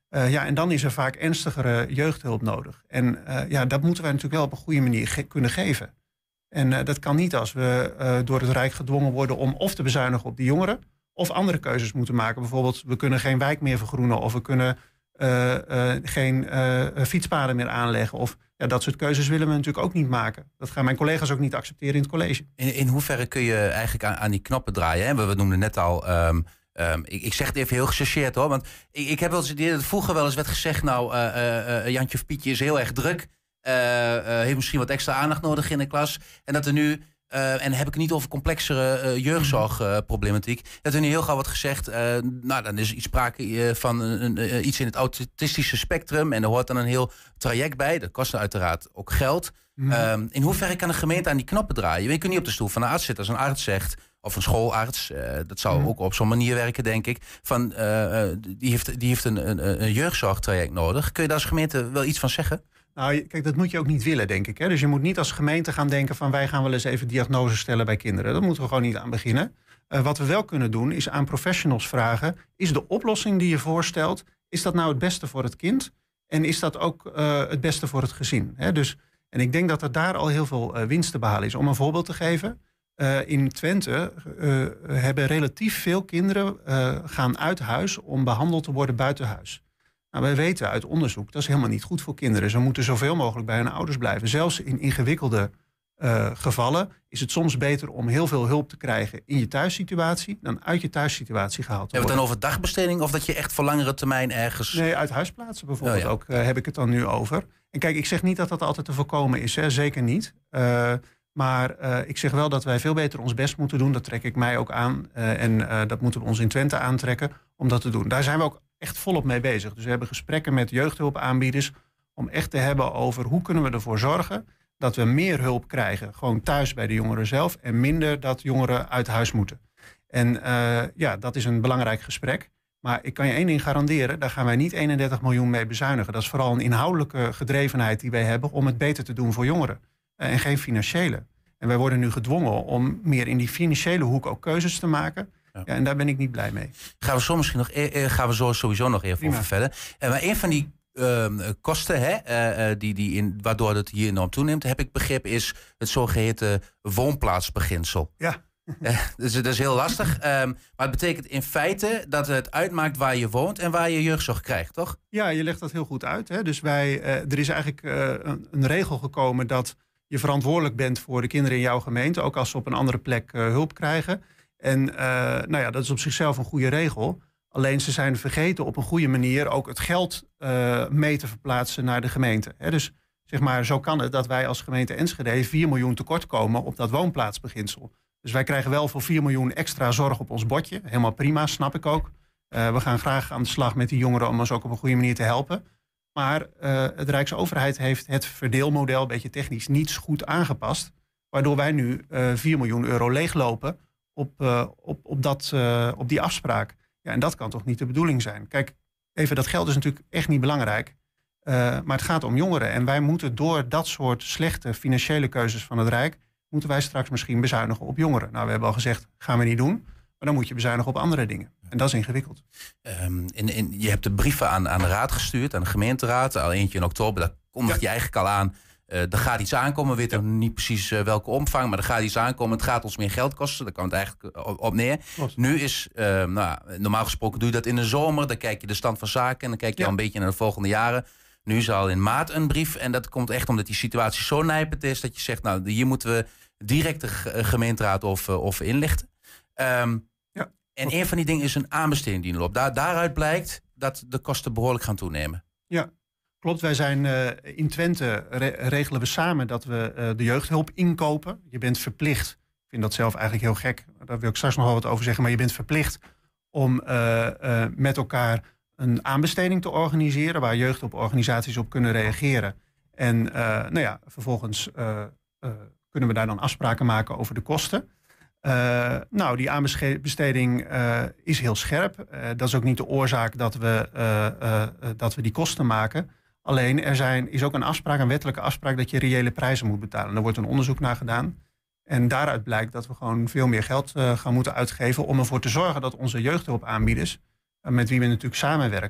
Uh, ja, en dan is er vaak ernstigere jeugdhulp nodig. En uh, ja, dat moeten wij natuurlijk wel op een goede manier ge- kunnen geven. En uh, dat kan niet als we uh, door het Rijk gedwongen worden om of te bezuinigen op die jongeren, of andere keuzes moeten maken. Bijvoorbeeld, we kunnen geen wijk meer vergroenen, of we kunnen uh, uh, geen uh, fietspaden meer aanleggen. Of ja, dat soort keuzes willen we natuurlijk ook niet maken. Dat gaan mijn collega's ook niet accepteren in het college. In, in hoeverre kun je eigenlijk aan, aan die knoppen draaien? Hè? We, we noemden net al. Um, um, ik, ik zeg het even heel gechargeerd hoor. Want ik, ik heb wel eens het idee dat vroeger wel eens werd gezegd, nou, uh, uh, uh, Jantje of Pietje is heel erg druk. Uh, uh, heeft misschien wat extra aandacht nodig in de klas. En dat er nu. Uh, en dan heb ik het niet over complexere uh, jeugdzorgproblematiek. Uh, dat er nu heel gauw wordt gezegd, uh, nou dan is iets sprake uh, van een, uh, iets in het autistische spectrum. En er hoort dan een heel traject bij. Dat kost uiteraard ook geld. Mm. Uh, in hoeverre kan een gemeente aan die knoppen draaien? Je kunt niet op de stoel van een arts zitten. Als een arts zegt, of een schoolarts, uh, dat zou mm. ook op zo'n manier werken, denk ik. Van, uh, uh, die heeft, die heeft een, een, een jeugdzorgtraject nodig. Kun je daar als gemeente wel iets van zeggen? Nou, kijk, dat moet je ook niet willen, denk ik. Hè? Dus je moet niet als gemeente gaan denken van wij gaan wel eens even diagnose stellen bij kinderen. Daar moeten we gewoon niet aan beginnen. Uh, wat we wel kunnen doen, is aan professionals vragen, is de oplossing die je voorstelt, is dat nou het beste voor het kind? En is dat ook uh, het beste voor het gezin? Hè? Dus, en ik denk dat er daar al heel veel uh, winst te behalen is. Om een voorbeeld te geven, uh, in Twente uh, hebben relatief veel kinderen uh, gaan uit huis om behandeld te worden buiten huis. Nou, wij weten uit onderzoek, dat is helemaal niet goed voor kinderen. Ze moeten zoveel mogelijk bij hun ouders blijven. Zelfs in ingewikkelde uh, gevallen is het soms beter om heel veel hulp te krijgen in je thuissituatie dan uit je thuissituatie gehaald te worden. worden. Hebben we het dan over dagbesteding of dat je echt voor langere termijn ergens... Nee, uit huisplaatsen bijvoorbeeld oh, ja. ook uh, heb ik het dan nu over. En kijk, ik zeg niet dat dat altijd te voorkomen is, hè? Zeker niet. Uh, maar uh, ik zeg wel dat wij veel beter ons best moeten doen. Dat trek ik mij ook aan. Uh, en uh, dat moeten we ons in Twente aantrekken om dat te doen. Daar zijn we ook echt volop mee bezig. Dus we hebben gesprekken met jeugdhulpaanbieders om echt te hebben over hoe kunnen we ervoor zorgen dat we meer hulp krijgen, gewoon thuis bij de jongeren zelf, en minder dat jongeren uit huis moeten. En uh, ja, dat is een belangrijk gesprek. Maar ik kan je één ding garanderen, daar gaan wij niet eenendertig miljoen mee bezuinigen. Dat is vooral een inhoudelijke gedrevenheid die wij hebben om het beter te doen voor jongeren. Uh, en geen financiële. En wij worden nu gedwongen om meer in die financiële hoek ook keuzes te maken. Ja. Ja, en daar ben ik niet blij mee. Gaan we zo misschien nog e- e- gaan we zo sowieso nog even Prima. over verder. En maar een van die uh, kosten, hè, uh, die, die in, waardoor het hier enorm toeneemt, heb ik begrepen, is het zogeheten woonplaatsbeginsel. Ja. Uh, dus dat is heel lastig. Um, maar het betekent in feite dat het uitmaakt waar je woont en waar je jeugdzorg krijgt, toch? Ja, je legt dat heel goed uit. Hè? Dus wij, uh, er is eigenlijk uh, een, een regel gekomen dat je verantwoordelijk bent voor de kinderen in jouw gemeente, ook als ze op een andere plek uh, hulp krijgen. En uh, nou ja, dat is op zichzelf een goede regel. Alleen ze zijn vergeten op een goede manier ook het geld uh, mee te verplaatsen naar de gemeente. He, dus zeg maar, zo kan het dat wij als gemeente Enschede vier miljoen tekort komen op dat woonplaatsbeginsel. Dus wij krijgen wel voor vier miljoen extra zorg op ons bordje. Helemaal prima, snap ik ook. Uh, we gaan graag aan de slag met die jongeren om ons ook op een goede manier te helpen. Maar uh, de Rijksoverheid heeft het verdeelmodel, een beetje technisch, niet goed aangepast. Waardoor wij nu uh, vier miljoen euro leeglopen op, uh, op, op, dat, uh, op die afspraak. Ja, en dat kan toch niet de bedoeling zijn. Kijk, even, dat geld is natuurlijk echt niet belangrijk. Uh, maar het gaat om jongeren. En wij moeten door dat soort slechte financiële keuzes van het Rijk, moeten wij straks misschien bezuinigen op jongeren. Nou, we hebben al gezegd, gaan we niet doen. Maar dan moet je bezuinigen op andere dingen. En dat is ingewikkeld. Um, in, in, je hebt de brieven aan, aan de raad gestuurd, aan de gemeenteraad. Al eentje in oktober, daar kondigt ja. je eigenlijk al aan. Uh, er gaat iets aankomen, we weten ja. niet precies uh, welke omvang, maar er gaat iets aankomen. Het gaat ons meer geld kosten, daar kan het eigenlijk op, op neer. Wat? Nu is, uh, nou, normaal gesproken doe je dat in de zomer. Dan kijk je de stand van zaken en dan kijk je ja. al een beetje naar de volgende jaren. Nu is al in maart een brief en dat komt echt omdat die situatie zo nijpend is dat je zegt, nou, hier moeten we direct de gemeenteraad of, of inlichten. Um, ja. En een van die dingen is een aanbesteding die loopt. Daar, daaruit blijkt dat de kosten behoorlijk gaan toenemen. Ja. Klopt, wij zijn uh, in Twente re- regelen we samen dat we uh, de jeugdhulp inkopen. Je bent verplicht, ik vind dat zelf eigenlijk heel gek, daar wil ik straks nog wel wat over zeggen, maar je bent verplicht om uh, uh, met elkaar een aanbesteding te organiseren waar jeugdhulporganisaties op kunnen reageren. En uh, nou ja, vervolgens uh, uh, kunnen we daar dan afspraken maken over de kosten. Uh, nou, die aanbesteding uh, is heel scherp. Uh, dat is ook niet de oorzaak dat we, uh, uh, dat we die kosten maken. Alleen er zijn, is ook een afspraak, een wettelijke afspraak, dat je reële prijzen moet betalen. Daar wordt een onderzoek naar gedaan. En daaruit blijkt dat we gewoon veel meer geld uh, gaan moeten uitgeven om ervoor te zorgen dat onze jeugdhulpaanbieders, uh, met wie we natuurlijk samenwerken,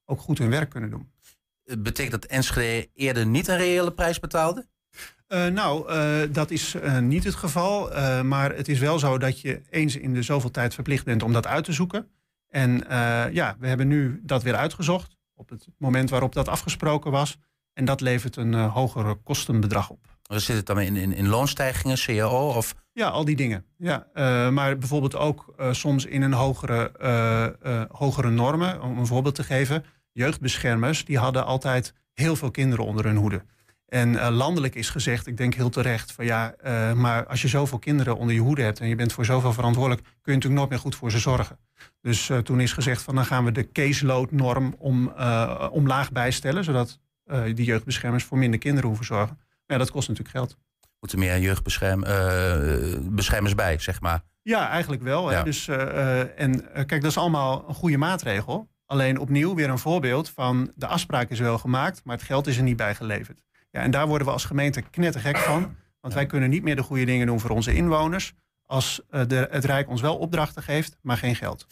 ook goed hun werk kunnen doen. Betekent dat Enschede eerder niet een reële prijs betaalde? Uh, nou, uh, dat is uh, niet het geval. Uh, maar het is wel zo dat je eens in de zoveel tijd verplicht bent om dat uit te zoeken. En uh, ja, we hebben nu dat weer uitgezocht op het moment waarop dat afgesproken was. En dat levert een uh, hogere kostenbedrag op. Zit het dan in, in, in loonstijgingen, C A O? Of? Ja, al die dingen. Ja, uh, maar bijvoorbeeld ook uh, soms in een hogere, uh, uh, hogere normen. Om een voorbeeld te geven. Jeugdbeschermers die hadden altijd heel veel kinderen onder hun hoede. En uh, landelijk is gezegd, ik denk heel terecht, van ja, uh, maar als je zoveel kinderen onder je hoede hebt en je bent voor zoveel verantwoordelijk, kun je natuurlijk nooit meer goed voor ze zorgen. Dus uh, toen is gezegd van dan gaan we de caseload-norm om, uh, omlaag bijstellen, zodat uh, die jeugdbeschermers voor minder kinderen hoeven zorgen. Maar ja, dat kost natuurlijk geld. Moeten meer jeugdbeschermers uh, bij, zeg maar? Ja, eigenlijk wel. Ja. Hè? Dus, uh, uh, en uh, kijk, dat is allemaal een goede maatregel. Alleen opnieuw weer een voorbeeld van de afspraak is wel gemaakt, maar het geld is er niet bij geleverd. Ja, en daar worden we als gemeente knettergek van. Want wij kunnen niet meer de goede dingen doen voor onze inwoners als uh, de, het Rijk ons wel opdrachten geeft, maar geen geld.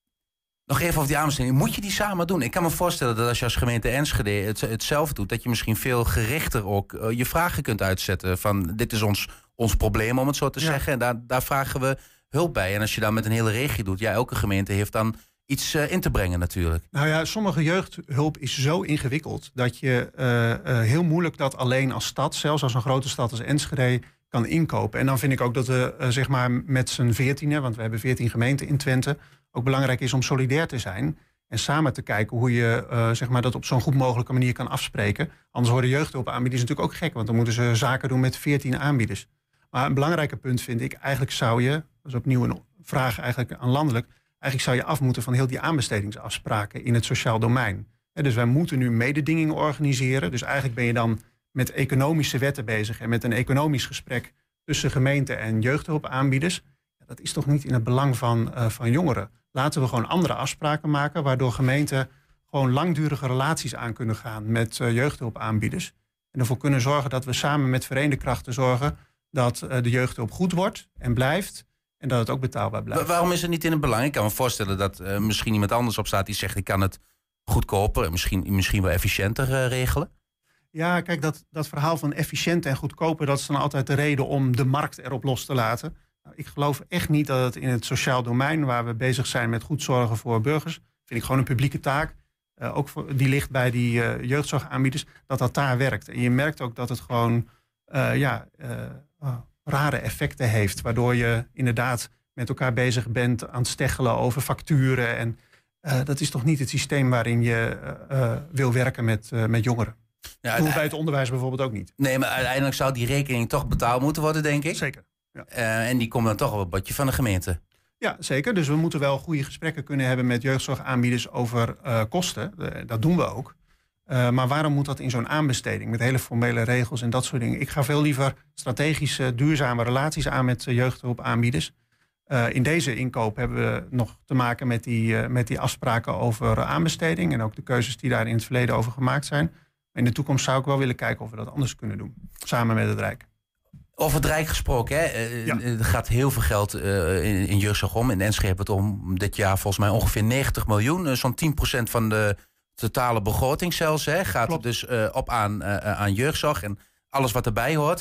Nog even over die aanbesteding. Moet je die samen doen? Ik kan me voorstellen dat als je als gemeente Enschede het, het zelf doet, dat je misschien veel gerichter ook uh, je vragen kunt uitzetten. Van dit is ons, ons probleem, om het zo te ja. zeggen. En daar, daar vragen we hulp bij. En als je dat met een hele regio doet, ja, elke gemeente heeft dan iets uh, in te brengen natuurlijk. Nou ja, sommige jeugdhulp is zo ingewikkeld dat je uh, uh, heel moeilijk dat alleen als stad, zelfs als een grote stad als Enschede, kan inkopen. En dan vind ik ook dat we uh, zeg maar met z'n veertienen, want we hebben veertien gemeenten in Twente, ook belangrijk is om solidair te zijn en samen te kijken hoe je uh, zeg maar dat op zo'n goed mogelijke manier kan afspreken. Anders worden jeugdhulpaanbieders natuurlijk ook gek, want dan moeten ze zaken doen met veertien aanbieders. Maar een belangrijker punt vind ik, eigenlijk zou je, dat is opnieuw een vraag eigenlijk aan landelijk, eigenlijk zou je af moeten van heel die aanbestedingsafspraken in het sociaal domein. He, dus wij moeten nu mededingingen organiseren. Dus eigenlijk ben je dan met economische wetten bezig en met een economisch gesprek tussen gemeenten en jeugdhulpaanbieders. Ja, dat is toch niet in het belang van, uh, van jongeren. Laten we gewoon andere afspraken maken, waardoor gemeenten gewoon langdurige relaties aan kunnen gaan met uh, jeugdhulpaanbieders. En ervoor kunnen zorgen dat we samen met vereende krachten zorgen dat uh, de jeugdhulp goed wordt en blijft. En dat het ook betaalbaar blijft. Waarom is het niet in het belang? Ik kan me voorstellen dat uh, misschien iemand anders op staat die zegt, ik kan het goedkoper en misschien, misschien wel efficiënter uh, regelen. Ja, kijk, dat, dat verhaal van efficiënt en goedkoper, dat is dan altijd de reden om de markt erop los te laten. Nou, ik geloof echt niet dat het in het sociaal domein, waar we bezig zijn met goed zorgen voor burgers, vind ik gewoon een publieke taak, uh, ook voor, die ligt bij die uh, jeugdzorgaanbieders, dat dat daar werkt. En je merkt ook dat het gewoon, uh, ja... Uh, uh, rare effecten heeft, waardoor je inderdaad met elkaar bezig bent aan het steggelen over facturen. En uh, dat is toch niet het systeem waarin je uh, uh, wil werken met, uh, met jongeren. Ja, Doen bij het onderwijs bijvoorbeeld ook niet. Nee, maar uiteindelijk zou die rekening toch betaald moeten worden, denk ik. Zeker. Ja. Uh, en die komt dan toch op het badje van de gemeente. Ja, zeker. Dus we moeten wel goede gesprekken kunnen hebben met jeugdzorgaanbieders over uh, kosten. Uh, dat doen we ook. Uh, maar waarom moet dat in zo'n aanbesteding met hele formele regels en dat soort dingen? Ik ga veel liever strategische, duurzame relaties aan met uh, jeugdhulpaanbieders. Uh, in deze inkoop hebben we nog te maken met die, uh, met die afspraken over aanbesteding en ook de keuzes die daar in het verleden over gemaakt zijn. Maar in de toekomst zou ik wel willen kijken of we dat anders kunnen doen, samen met het Rijk. Over het Rijk gesproken, hè? Uh, ja. Er gaat heel veel geld uh, in, in jeugdzorg om. In Enschede hebben we het om dit jaar volgens mij ongeveer negentig miljoen. Uh, zo'n tien procent van de totale begroting zelfs, hè, gaat Klopt. er dus uh, op aan, uh, aan jeugdzorg en alles wat erbij hoort.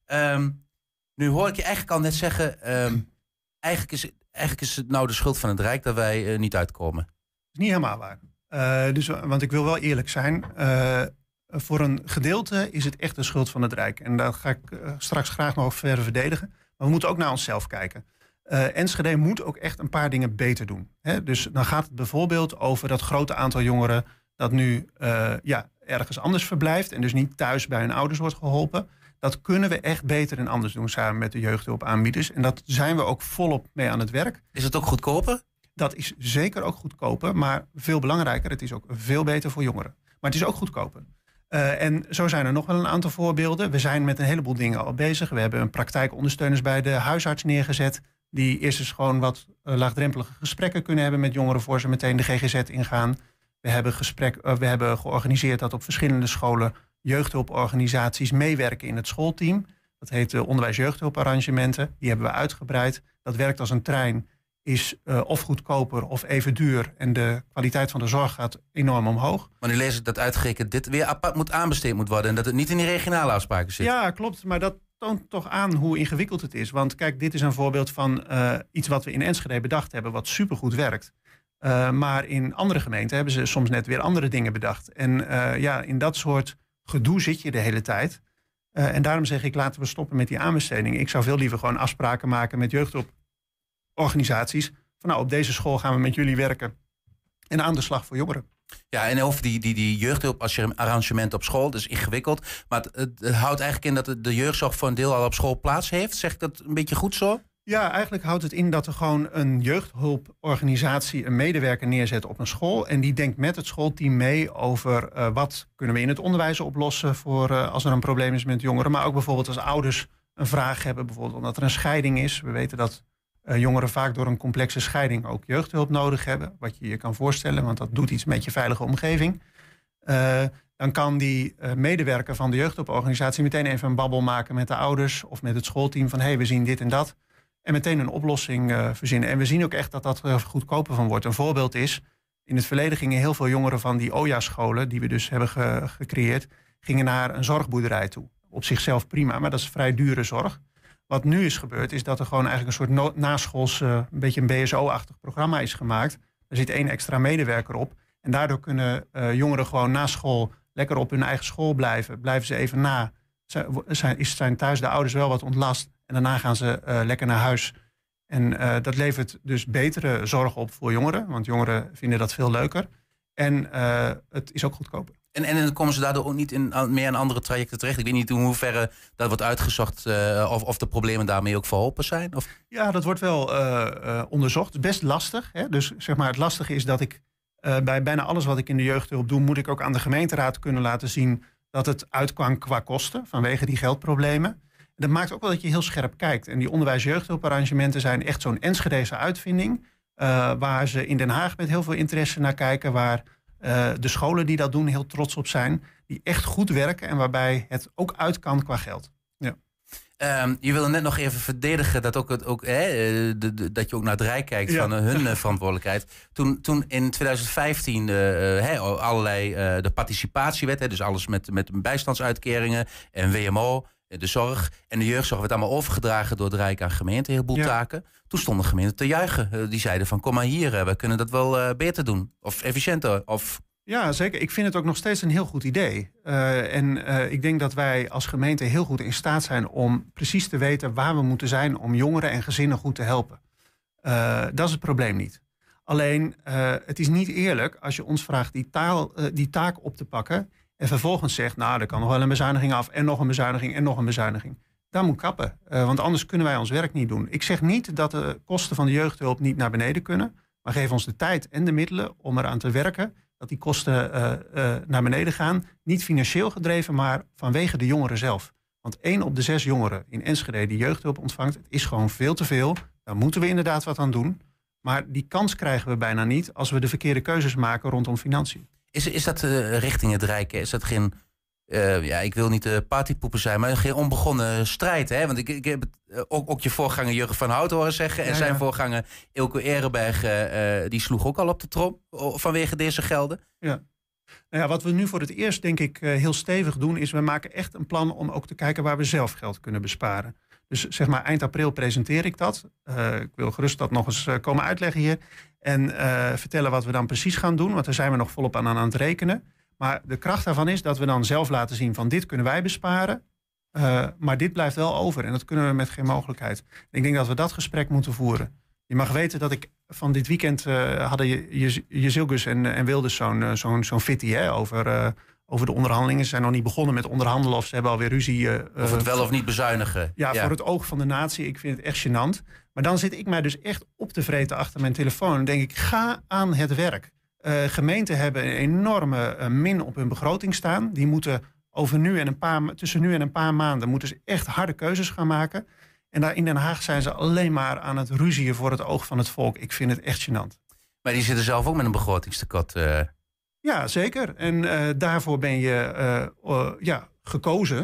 Um, nu hoor ik je eigenlijk al net zeggen, um, eigenlijk, is, eigenlijk is het nou de schuld van het Rijk dat wij uh, niet uitkomen. Dat is niet helemaal waar. Uh, dus, want ik wil wel eerlijk zijn. Uh, voor een gedeelte is het echt de schuld van het Rijk. En dat ga ik uh, straks graag nog verder verdedigen. Maar we moeten ook naar onszelf kijken. Uh, Enschede moet ook echt een paar dingen beter doen. Hè? Dus dan gaat het bijvoorbeeld over dat grote aantal jongeren dat nu uh, ja, ergens anders verblijft en dus niet thuis bij hun ouders wordt geholpen. Dat kunnen we echt beter en anders doen samen met de jeugdhulpaanbieders. En dat zijn we ook volop mee aan het werk. Is het ook goedkoper? Dat is zeker ook goedkoper, maar veel belangrijker, het is ook veel beter voor jongeren. Maar het is ook goedkoper. Uh, en zo zijn er nog wel een aantal voorbeelden. We zijn met een heleboel dingen al bezig. We hebben een praktijkondersteuners bij de huisarts neergezet, die eerst eens gewoon wat uh, laagdrempelige gesprekken kunnen hebben met jongeren voor ze meteen de G G Z ingaan. We hebben, gesprek, uh, we hebben georganiseerd dat op verschillende scholen jeugdhulporganisaties meewerken in het schoolteam. Dat heet uh, onderwijs-jeugdhulparrangementen. Die hebben we uitgebreid. Dat werkt als een trein is uh, of goedkoper of even duur. En de kwaliteit van de zorg gaat enorm omhoog. Maar nu lees ik dat uitgerekend dit weer apart moet aanbesteed moet worden. En dat het niet in die regionale afspraken zit. Ja, klopt. Maar dat toont toch aan hoe ingewikkeld het is. Want kijk, dit is een voorbeeld van uh, iets wat we in Enschede bedacht hebben. Wat supergoed werkt. Uh, maar in andere gemeenten hebben ze soms net weer andere dingen bedacht. En uh, ja, in dat soort gedoe zit je de hele tijd. Uh, en daarom zeg ik, laten we stoppen met die aanbesteding. Ik zou veel liever gewoon afspraken maken met jeugdhulporganisaties. Van nou, op deze school gaan we met jullie werken. En aan de slag voor jongeren. Ja, en of die, die, die jeugdhulparrangement op school, dat is ingewikkeld. Maar het, het, het houdt eigenlijk in dat de, de jeugdzorg voor een deel al op school plaats heeft. Zeg ik dat een beetje goed zo? Ja, eigenlijk houdt het in dat er gewoon een jeugdhulporganisatie een medewerker neerzet op een school. En die denkt met het schoolteam mee over uh, wat kunnen we in het onderwijs oplossen voor uh, als er een probleem is met jongeren. Maar ook bijvoorbeeld als ouders een vraag hebben, bijvoorbeeld omdat er een scheiding is. We weten dat uh, jongeren vaak door een complexe scheiding ook jeugdhulp nodig hebben. Wat je je kan voorstellen, want dat doet iets met je veilige omgeving. Uh, dan kan die uh, medewerker van de jeugdhulporganisatie meteen even een babbel maken met de ouders of met het schoolteam van hé, hey, we zien dit en dat. En meteen een oplossing uh, verzinnen. En we zien ook echt dat dat er goedkoper van wordt. Een voorbeeld is, in het verleden gingen heel veel jongeren van die O J A-scholen, die we dus hebben ge- gecreëerd, gingen naar een zorgboerderij toe. Op zichzelf prima, maar dat is vrij dure zorg. Wat nu is gebeurd, is dat er gewoon eigenlijk een soort no- naschools, uh, een beetje een B S O-achtig programma is gemaakt. Er zit één extra medewerker op. En daardoor kunnen uh, jongeren gewoon na school lekker op hun eigen school blijven. Blijven ze even na. Zijn, zijn thuis de ouders wel wat ontlast. En daarna gaan ze uh, lekker naar huis. En uh, dat levert dus betere zorg op voor jongeren. Want jongeren vinden dat veel leuker. En uh, het is ook goedkoper. En, en dan komen ze daardoor ook niet in, meer in andere trajecten terecht. Ik weet niet in hoeverre dat wordt uitgezocht. Uh, of, of de problemen daarmee ook verholpen zijn. Of? Ja, dat wordt wel uh, uh, onderzocht. Het is best lastig. Hè? Dus zeg maar, het lastige is dat ik uh, bij bijna alles wat ik in de jeugdhulp doe, moet ik ook aan de gemeenteraad kunnen laten zien dat het uitkwam qua kosten vanwege die geldproblemen. Dat maakt ook wel dat je heel scherp kijkt. En die onderwijs-jeugdhulparrangementen zijn echt zo'n Enschedese uitvinding. Uh, waar ze in Den Haag met heel veel interesse naar kijken. Waar uh, de scholen die dat doen heel trots op zijn. Die echt goed werken en waarbij het ook uit kan qua geld. Ja. Um, je wilde net nog even verdedigen dat, ook het, ook, hè, de, de, dat je ook naar het Rijk kijkt ja. van uh, hun uh, verantwoordelijkheid. Toen, toen in twintig vijftien uh, hè, allerlei uh, de participatiewet, hè, dus alles met, met bijstandsuitkeringen en W M O, de zorg en de jeugdzorg werd allemaal overgedragen door het Rijk aan gemeenten, een heleboel ja. taken. Toen stonden gemeenten te juichen. Uh, die zeiden van kom maar hier, uh, we kunnen dat wel uh, beter doen. Of efficiënter. Of... Ja, zeker. Ik vind het ook nog steeds een heel goed idee. Uh, en uh, ik denk dat wij als gemeente heel goed in staat zijn om precies te weten waar we moeten zijn om jongeren en gezinnen goed te helpen. Uh, dat is het probleem niet. Alleen, uh, het is niet eerlijk als je ons vraagt die, taal, uh, die taak op te pakken en vervolgens zegt, nou, er kan nog wel een bezuiniging af en nog een bezuiniging en nog een bezuiniging. Daar moet kappen, uh, want anders kunnen wij ons werk niet doen. Ik zeg niet dat de kosten van de jeugdhulp niet naar beneden kunnen, maar geef ons de tijd en de middelen om eraan te werken dat die kosten uh, uh, naar beneden gaan. Niet financieel gedreven, maar vanwege de jongeren zelf. Want één op de zes jongeren in Enschede die jeugdhulp ontvangt, het is gewoon veel te veel. Daar moeten we inderdaad wat aan doen. Maar die kans krijgen we bijna niet als we de verkeerde keuzes maken rondom financiën. Is, is dat uh, richting het Rijk? Is dat geen, uh, ja, ik wil niet uh, partypoepen zijn, maar geen onbegonnen strijd? Hè? Want ik, ik heb het, uh, ook, ook je voorganger Jurgen van Hout horen zeggen. En ja, zijn ja. voorganger Ilko Ehrenberg, uh, die sloeg ook al op de trom vanwege deze gelden. Ja. Nou ja, wat we nu voor het eerst denk ik uh, heel stevig doen, is we maken echt een plan om ook te kijken waar we zelf geld kunnen besparen. Dus zeg maar eind april presenteer ik dat. Uh, ik wil gerust dat nog eens uh, komen uitleggen hier. En uh, vertellen wat we dan precies gaan doen. Want daar zijn we nog volop aan aan het rekenen. Maar de kracht daarvan is dat we dan zelf laten zien van dit kunnen wij besparen. Uh, maar dit blijft wel over. En dat kunnen we met geen mogelijkheid. En ik denk dat we dat gesprek moeten voeren. Je mag weten dat ik van dit weekend uh, hadden Jezilgus en, en Wilders zo'n, uh, zo'n, zo'n fitty hè, over... Uh, Over de onderhandelingen. Ze zijn nog niet begonnen met onderhandelen of ze hebben alweer ruzie. Uh, of het wel of niet bezuinigen. Ja, ja, voor het oog van de natie. Ik vind het echt gênant. Maar dan zit ik mij dus echt op te vreten achter mijn telefoon. En denk ik, ga aan het werk. Uh, gemeenten hebben een enorme uh, min op hun begroting staan. Die moeten over nu en een paar, tussen nu en een paar maanden moeten ze echt harde keuzes gaan maken. En daar in Den Haag zijn ze alleen maar aan het ruzien voor het oog van het volk. Ik vind het echt gênant. Maar die zitten zelf ook met een begrotingstekort. Uh... Ja, zeker. En uh, daarvoor ben je uh, uh, ja, gekozen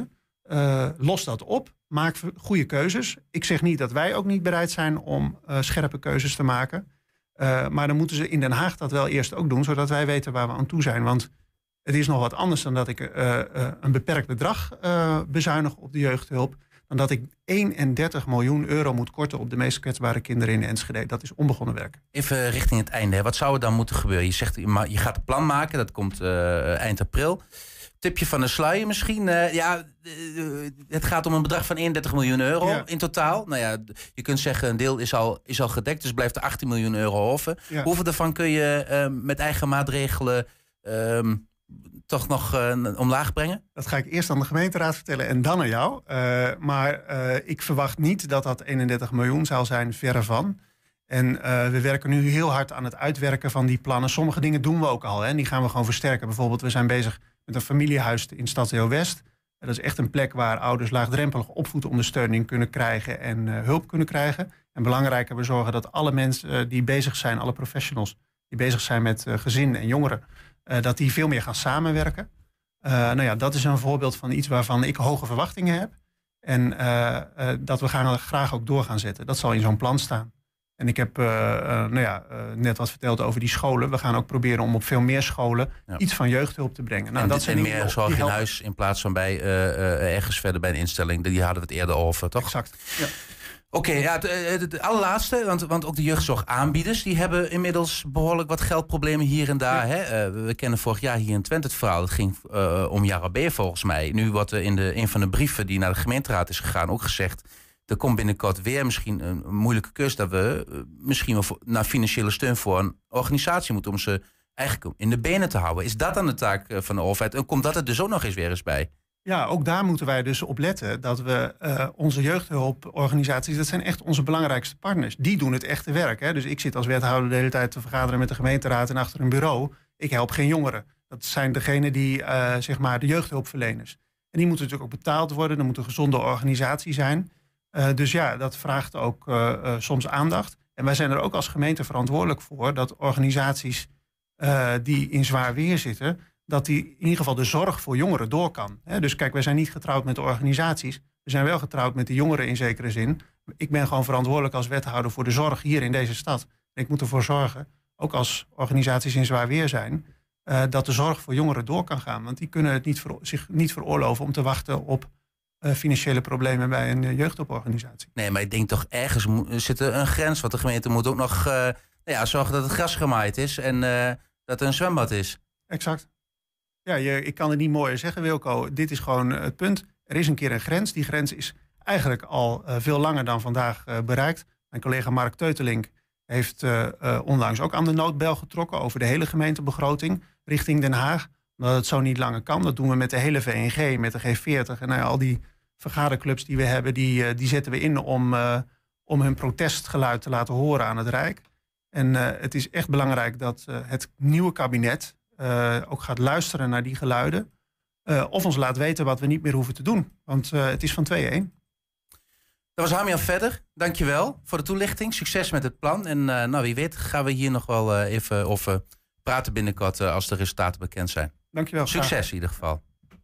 Uh, los dat op. Maak goede keuzes. Ik zeg niet dat wij ook niet bereid zijn om uh, scherpe keuzes te maken. Uh, maar dan moeten ze in Den Haag dat wel eerst ook doen, zodat wij weten waar we aan toe zijn. Want het is nog wat anders dan dat ik uh, uh, een beperkt bedrag uh, bezuinig op de jeugdhulp. Dan dat ik eenendertig miljoen euro moet korten op de meest kwetsbare kinderen in Enschede. Dat is onbegonnen werk. Even richting het einde. Hè. Wat zou er dan moeten gebeuren? Je zegt, je gaat een plan maken. Dat komt uh, eind april. Tipje van de sluier misschien. Uh, ja, uh, het gaat om een bedrag van eenendertig miljoen euro ja. in totaal. Nou ja, je kunt zeggen een deel is al, is al gedekt. Dus blijft er achttien miljoen euro over. Ja. Hoeveel daarvan kun je uh, met eigen maatregelen Uh, toch nog uh, omlaag brengen? Dat ga ik eerst aan de gemeenteraad vertellen en dan aan jou. Uh, maar uh, ik verwacht niet dat dat eenendertig miljoen zal zijn, verre van. En uh, we werken nu heel hard aan het uitwerken van die plannen. Sommige dingen doen we ook al. Hè, en die gaan we gewoon versterken. Bijvoorbeeld, we zijn bezig met een familiehuis in Stadsdeel West. Dat is echt een plek waar ouders laagdrempelig opvoedondersteuning kunnen krijgen en uh, hulp kunnen krijgen. En belangrijker, we zorgen dat alle mensen uh, die bezig zijn, alle professionals die bezig zijn met uh, gezinnen en jongeren, Uh, dat die veel meer gaan samenwerken. Uh, nou ja, dat is een voorbeeld van iets waarvan ik hoge verwachtingen heb. En uh, uh, dat we gaan graag ook door gaan zetten. Dat zal in zo'n plan staan. En ik heb uh, uh, nou ja, uh, net wat verteld over die scholen. We gaan ook proberen om op veel meer scholen ja. iets van jeugdhulp te brengen. Nou, en dat dit, zijn en meer zorg in huis in plaats van bij uh, uh, ergens verder bij een instelling. Die hadden we het eerder over, toch? Exact, ja. Oké, okay, ja, het, het, het allerlaatste, want, want ook de jeugdzorgaanbieders die hebben inmiddels behoorlijk wat geldproblemen hier en daar. Ja. Hè? Uh, we kennen vorig jaar hier in Twente het verhaal. Het ging uh, om Yara B volgens mij. Nu wordt er in de, een van de brieven die naar de gemeenteraad is gegaan ook gezegd, er komt binnenkort weer misschien een, een moeilijke kus dat we uh, misschien wel voor, naar financiële steun voor een organisatie moeten om ze eigenlijk in de benen te houden. Is dat dan de taak uh, van de overheid? En komt dat er dus ook nog eens weer eens bij? Ja, ook daar moeten wij dus op letten dat we uh, onze jeugdhulporganisaties, dat zijn echt onze belangrijkste partners. Die doen het echte werk. Hè? Dus ik zit als wethouder de hele tijd te vergaderen met de gemeenteraad en achter een bureau. Ik help geen jongeren. Dat zijn degenen die, uh, zeg maar, de jeugdhulpverleners. En die moeten natuurlijk ook betaald worden. Er moet een gezonde organisatie zijn. Uh, dus ja, dat vraagt ook uh, uh, soms aandacht. En wij zijn er ook als gemeente verantwoordelijk voor dat organisaties uh, die in zwaar weer zitten, dat die in ieder geval de zorg voor jongeren door kan. He, dus kijk, wij zijn niet getrouwd met de organisaties. We zijn wel getrouwd met de jongeren in zekere zin. Ik ben gewoon verantwoordelijk als wethouder voor de zorg hier in deze stad. En ik moet ervoor zorgen, ook als organisaties in zwaar weer zijn, uh, dat de zorg voor jongeren door kan gaan. Want die kunnen het niet voor, zich niet veroorloven om te wachten op uh, financiële problemen bij een uh, jeugdhulporganisatie. Nee, maar ik denk toch ergens zit er een grens. Want de gemeente moet ook nog uh, nou ja, zorgen dat het gras gemaaid is en uh, dat er een zwembad is. Exact. Ja, je, ik kan het niet mooier zeggen, Wilco. Dit is gewoon het punt. Er is een keer een grens. Die grens is eigenlijk al uh, veel langer dan vandaag uh, bereikt. Mijn collega Mark Teutelink heeft uh, uh, onlangs ook aan de noodbel getrokken over de hele gemeentebegroting richting Den Haag. Omdat het zo niet langer kan. Dat doen we met de hele V N G, met de G veertig. En nou ja, al die vergaderclubs die we hebben, die, uh, die zetten we in om, uh, om hun protestgeluid te laten horen aan het Rijk. En uh, het is echt belangrijk dat uh, het nieuwe kabinet Uh, ook gaat luisteren naar die geluiden. Uh, of ons laat weten wat we niet meer hoeven te doen. Want uh, het is van twee-één. Dat was Hamian Vedder. Dankjewel voor de toelichting. Succes met het plan. En uh, nou, wie weet gaan we hier nog wel uh, even over praten binnenkort uh, als de resultaten bekend zijn. Dankjewel. Succes graag. in ieder geval.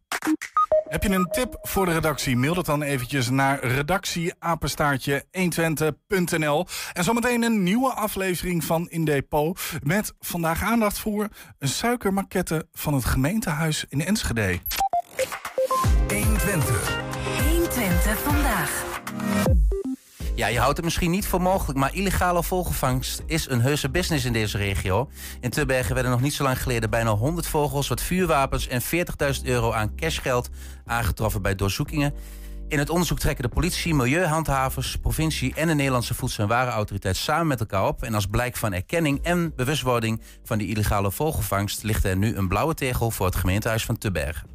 Heb je een tip voor de redactie? Mail dat dan eventjes naar redactie apenstaartje honderdtwintig punt n l. En zometeen een nieuwe aflevering van In Depot met vandaag aandacht voor een suikermaquette van het gemeentehuis in Enschede. honderdtwintig. honderdtwintig vandaag. Ja, je houdt het misschien niet voor mogelijk, maar illegale vogelvangst is een heuse business in deze regio. In Tubbergen werden nog niet zo lang geleden bijna honderd vogels, wat vuurwapens en veertigduizend euro aan cashgeld aangetroffen bij doorzoekingen. In het onderzoek trekken de politie, milieuhandhavers, provincie en de Nederlandse Voedsel- en Warenautoriteit samen met elkaar op. En als blijk van erkenning en bewustwording van die illegale vogelvangst ligt er nu een blauwe tegel voor het gemeentehuis van Tubbergen.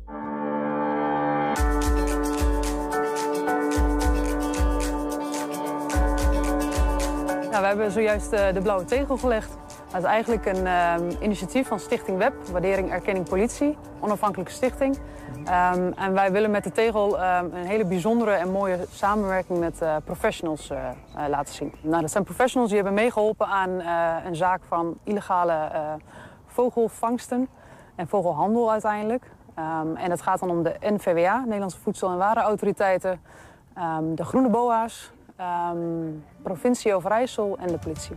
Nou, we hebben zojuist uh, de blauwe tegel gelegd. Dat is eigenlijk een uh, initiatief van Stichting WEP, Waardering Erkenning Politie, onafhankelijke stichting. Um, en wij willen met de tegel uh, een hele bijzondere en mooie samenwerking met uh, professionals uh, uh, laten zien. Nou, dat zijn professionals die hebben meegeholpen aan uh, een zaak van illegale uh, vogelvangsten en vogelhandel uiteindelijk. Um, en het gaat dan om de N V W A, Nederlandse Voedsel- en Warenautoriteiten, um, de Groene B O A's, um, provincie Overijssel en de politie.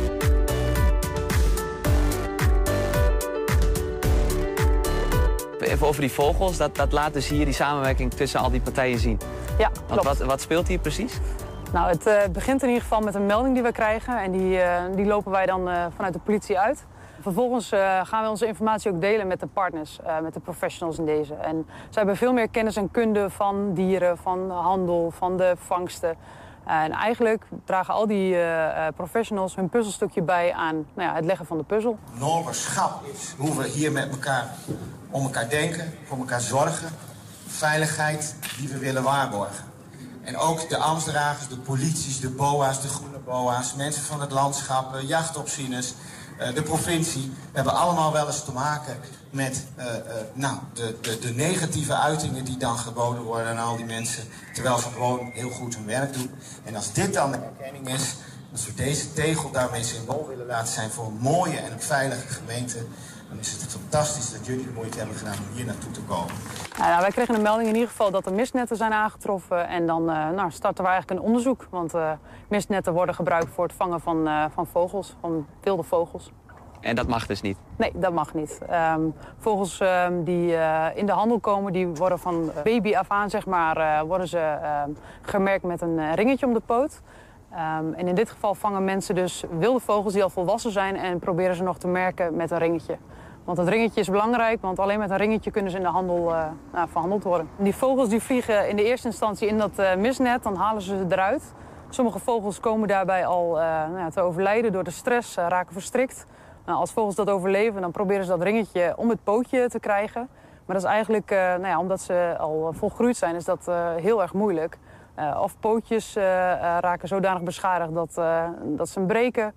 Even over die vogels, dat, dat laat dus hier die samenwerking tussen al die partijen zien. Ja, Want klopt. wat, wat speelt hier precies? Nou, het uh, begint in ieder geval met een melding die we krijgen en die, uh, die lopen wij dan uh, vanuit de politie uit. Vervolgens uh, gaan we onze informatie ook delen met de partners, uh, met de professionals in deze. En ze hebben veel meer kennis en kunde van dieren, van de handel, van de vangsten. Uh, en eigenlijk dragen al die uh, professionals hun puzzelstukje bij aan nou ja, het leggen van de puzzel. Noorderschap is hoe we hier met elkaar om elkaar denken, voor elkaar zorgen. Veiligheid die we willen waarborgen. En ook de ambtsdragers, de polities, de B O A's, de groene B O A's, mensen van het landschap, uh, jachtopzieners, uh, de provincie. We hebben allemaal wel eens te maken met uh, uh, nou, de, de, de negatieve uitingen die dan geboden worden aan al die mensen. Terwijl ze gewoon heel goed hun werk doen. En als dit dan de erkenning is, als we deze tegel daarmee symbool willen laten zijn voor een mooie en een veilige gemeente, dan is het fantastisch dat jullie de moeite hebben gedaan om hier naartoe te komen. Nou, wij kregen een melding in ieder geval dat er mistnetten zijn aangetroffen. En dan uh, nou, starten we eigenlijk een onderzoek. Want uh, mistnetten worden gebruikt voor het vangen van, uh, van vogels, van wilde vogels. En dat mag dus niet? Nee, dat mag niet. Um, vogels um, die uh, in de handel komen, die worden van baby af aan, zeg maar, uh, worden ze uh, gemerkt met een uh, ringetje om de poot. Um, en in dit geval vangen mensen dus wilde vogels die al volwassen zijn en proberen ze nog te merken met een ringetje. Want het ringetje is belangrijk, want alleen met een ringetje kunnen ze in de handel uh, nou, verhandeld worden. Die vogels die vliegen in de eerste instantie in dat uh, mistnet, dan halen ze ze eruit. Sommige vogels komen daarbij al uh, nou ja, te overlijden door de stress, uh, raken verstrikt. Nou, als vogels dat overleven, dan proberen ze dat ringetje om het pootje te krijgen. Maar dat is eigenlijk, uh, nou ja, omdat ze al volgroeid zijn, is dat uh, heel erg moeilijk. Uh, of pootjes uh, uh, raken zodanig beschadigd dat, uh, dat ze hem breken.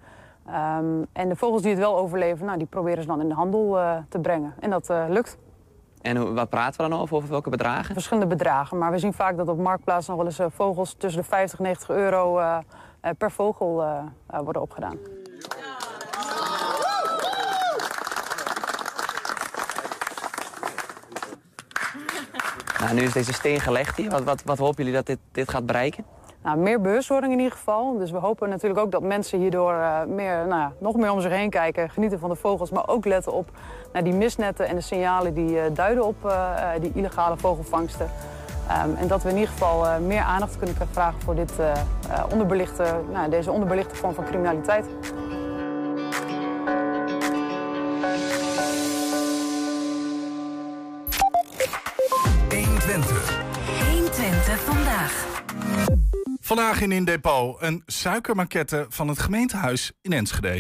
Um, en de vogels die het wel overleven, nou, die proberen ze dan in de handel uh, te brengen. En dat uh, lukt. En hoe, wat praten we dan over? Over welke bedragen? Verschillende bedragen. Maar we zien vaak dat op Marktplaats nog wel eens uh, vogels tussen de vijftig en negentig euro uh, uh, per vogel uh, uh, worden opgedaan. Nou, nu is deze steen gelegd hier. Wat, wat, wat hopen jullie dat dit, dit gaat bereiken? Nou, meer bewustwording in ieder geval. Dus we hopen natuurlijk ook dat mensen hierdoor uh, meer, nou ja, nog meer om zich heen kijken. Genieten van de vogels, maar ook letten op naar die mistnetten en de signalen die uh, duiden op uh, die illegale vogelvangsten. Um, en dat we in ieder geval uh, meer aandacht kunnen vragen voor dit, uh, uh, onderbelichte, nou, deze onderbelichte vorm van criminaliteit. honderdtwintig vandaag. Vandaag in In Depot een suikermaquette van het gemeentehuis in Enschede.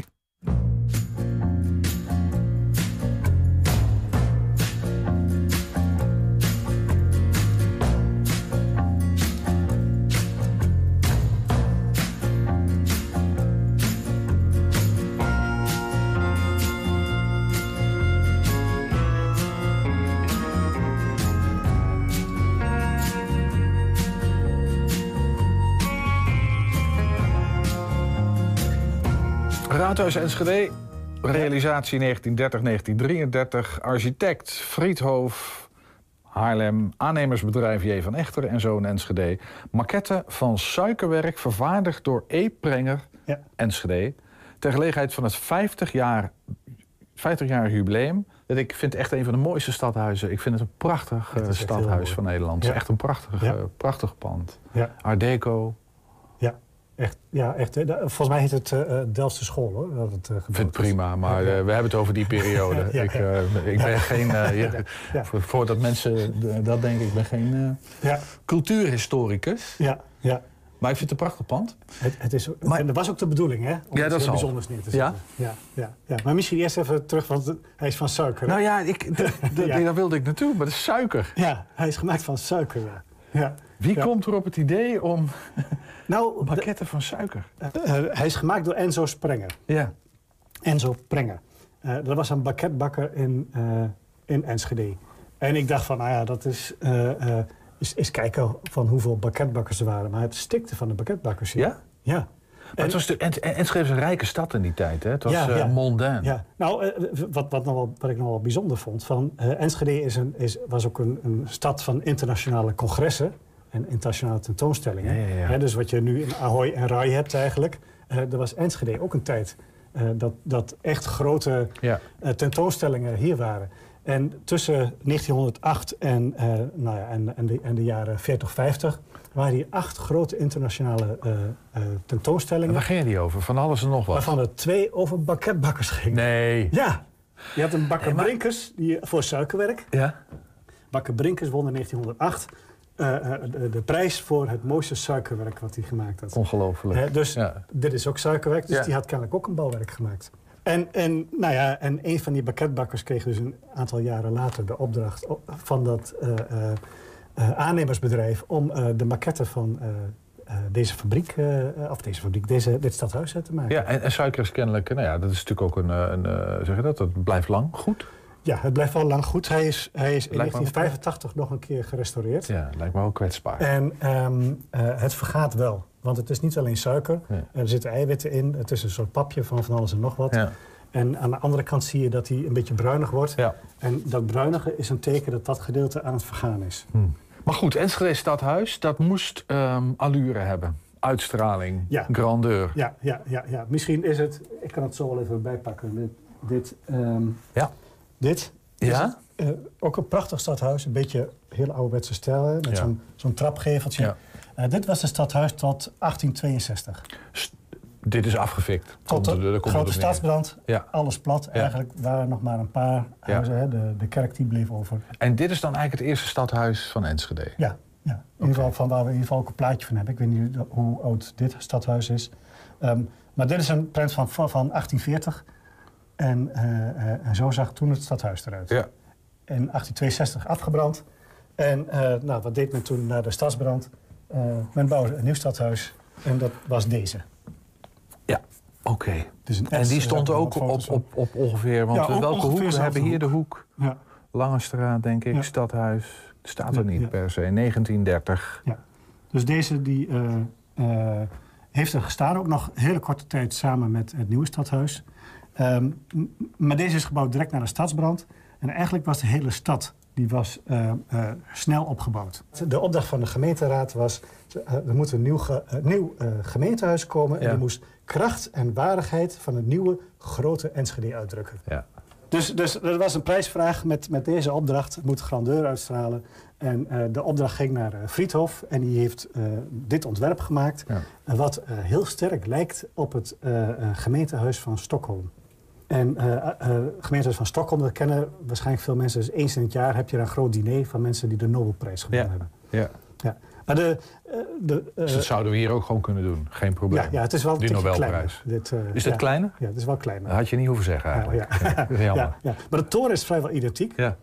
Raadhuis Enschede, realisatie negentien dertig negentien drieëndertig, architect Friedhof, Haarlem, aannemersbedrijf J. van Echter en Zoon Enschede. Maquette van suikerwerk vervaardigd door E. Prenger, ja. Enschede. Ter gelegenheid van het vijftig jaar, vijftig jaar jubileum. Ik vind het echt een van de mooiste stadhuizen. Ik vind het een prachtig het uh, stadhuis van Nederland. Het ja. is echt een prachtig, ja. uh, prachtig pand. Ja. Art Deco. Ja. Echt, ja, echt. Volgens mij heet het uh, Delftse School, hoor. Dat het, uh, ik vind het prima, maar uh, we hebben het over die periode. ja, ik, uh, ik ben ja. geen... Uh, ja, ja. Voordat mensen dat denken, ik ben geen uh, ja. cultuurhistoricus. Ja, ja. Maar ik vind het een prachtig pand. Het, het is, maar, dat was ook de bedoeling, hè? Om ja, dat is bijzonders neer te zetten. Ja? Ja, ja, ja. Maar misschien eerst even terug, want hij is van suiker. Nou ja, ik, ja. daar wilde ik naartoe, maar dat is suiker. Ja, hij is gemaakt van suiker, ja. Ja. Wie ja. komt er op het idee om nou, maquetten van suiker? Uh, uh, hij is gemaakt door Enzo Sprenger. Ja. Enzo Prenger. Uh, dat was een banketbakker in, uh, in Enschede. En ik dacht van, nou ja, dat is... Uh, uh, is, is kijken van hoeveel banketbakkers er waren. Maar het stikte van de banketbakkers. Ja? Ja. Maar het was de, en, Enschede was een rijke stad in die tijd, hè? Het was ja, uh, ja. mondain. Ja. Nou, uh, wat, wat, nog wel, wat ik nog wel bijzonder vond, van uh, Enschede is een, is, was ook een, een stad van internationale congressen en internationale tentoonstellingen. Ja, ja, ja. Hè, dus wat je nu in Ahoy en Rai hebt eigenlijk, uh, er was Enschede ook een tijd uh, dat, dat echt grote ja. uh, tentoonstellingen hier waren. En tussen negentienhonderdacht en, uh, nou ja, en, en, de, en de jaren veertig, vijftig... waren hier acht grote internationale uh, uh, tentoonstellingen. En waar gingen die over? Van alles en nog wat? Waarvan er twee over banketbakkers gingen. Nee. Ja. Je had een Bakker nee, Brinkers die, voor suikerwerk. Ja. Bakker Brinkers won in negentienhonderdaacht uh, uh, de, de prijs voor het mooiste suikerwerk wat hij gemaakt had. Ongelooflijk. Uh, dus ja. dit is ook suikerwerk, dus ja. die had kennelijk ook een bouwwerk gemaakt. En, en, nou ja, en een van die banketbakkers kreeg dus een aantal jaren later de opdracht van dat uh, uh, uh, aannemersbedrijf om uh, de maquette van uh, uh, deze fabriek, uh, of deze fabriek, deze, dit stadhuis te maken. Ja, en, en suiker is kennelijk, nou ja, dat is natuurlijk ook een, een uh, zeg je dat, dat blijft lang goed? Ja, het blijft wel lang goed. Hij is, hij is in negentien vijfentachtig nog een keer gerestaureerd. Ja, lijkt me ook kwetsbaar. En um, uh, het vergaat wel. Want het is niet alleen suiker. Ja. Er zitten eiwitten in. Het is een soort papje van van alles en nog wat. Ja. En aan de andere kant zie je dat hij een beetje bruinig wordt. Ja. En dat bruinige is een teken dat dat gedeelte aan het vergaan is. Hm. Maar goed, Enschede Stadhuis, dat moest um, allure hebben. Uitstraling, ja. grandeur. Ja, ja, ja, ja, misschien is het... Ik kan het zo wel even bijpakken. Dit... dit um, ja. Dit ja? is, uh, ook een prachtig stadhuis, een beetje heel ouderwetse stijl, met ja. zo'n zo'n trapgeveltje. Ja. Uh, dit was het stadhuis tot achttien tweeënzestig. St dit is afgefikt. Tot de, de, de grote stadsbrand, ja. alles plat. Ja. Eigenlijk waren nog maar een paar huizen, ja. hè. De, de kerk die bleef over. En dit is dan eigenlijk het eerste stadhuis van Enschede? Ja, ja. in okay. ieder geval van waar we in ieder geval ook een plaatje van hebben. Ik weet niet hoe oud dit stadhuis is. Um, maar dit is een prent van, van achttien veertig. En, uh, uh, en zo zag toen het stadhuis eruit. Ja. In achttien tweeënzestig afgebrand. En uh, nou, wat deed men toen na de stadsbrand? Uh, men bouwde een nieuw stadhuis. En dat was deze. Ja, oké. Okay. Dus en die stond uh, ook op, op, op ongeveer... Want ja, welke hoek? We hebben hier de hoek. Ja. Langestraat, denk ik. Ja. Stadhuis. Staat er niet ja. per se. negentien dertig. Ja. Dus deze die, uh, uh, heeft er gestaan. Ook nog een hele korte tijd samen met het nieuwe stadhuis. Um, maar deze is gebouwd direct na de stadsbrand. En eigenlijk was de hele stad die was, uh, uh, snel opgebouwd. De opdracht van de gemeenteraad was... Uh, er moet een nieuw, ge, uh, nieuw uh, gemeentehuis komen... Ja. en die moest kracht en waardigheid van het nieuwe grote Enschede uitdrukken. Ja. Dus, dus er was een prijsvraag met, met deze opdracht. Het moet grandeur uitstralen. En uh, de opdracht ging naar uh, Friedhof. En die heeft uh, dit ontwerp gemaakt. Ja. Uh, wat uh, heel sterk lijkt op het uh, uh, gemeentehuis van Stockholm. En uh, uh, gemeentehuis van Stockholm, dat kennen waarschijnlijk veel mensen. Dus eens in het jaar heb je een groot diner van mensen die de Nobelprijs gewonnen ja. hebben. Ja. Ja. Maar de, uh, de, uh, dus dat zouden we hier ook gewoon kunnen doen, geen probleem. Ja, ja het is wel die Nobelprijs. Dit, uh, is dat ja. kleiner? Ja, het is wel kleiner. Dat had je niet hoeven zeggen eigenlijk. Ja, ja. Dat is jammer. Ja, ja. Maar de toren is vrijwel identiek. Ja.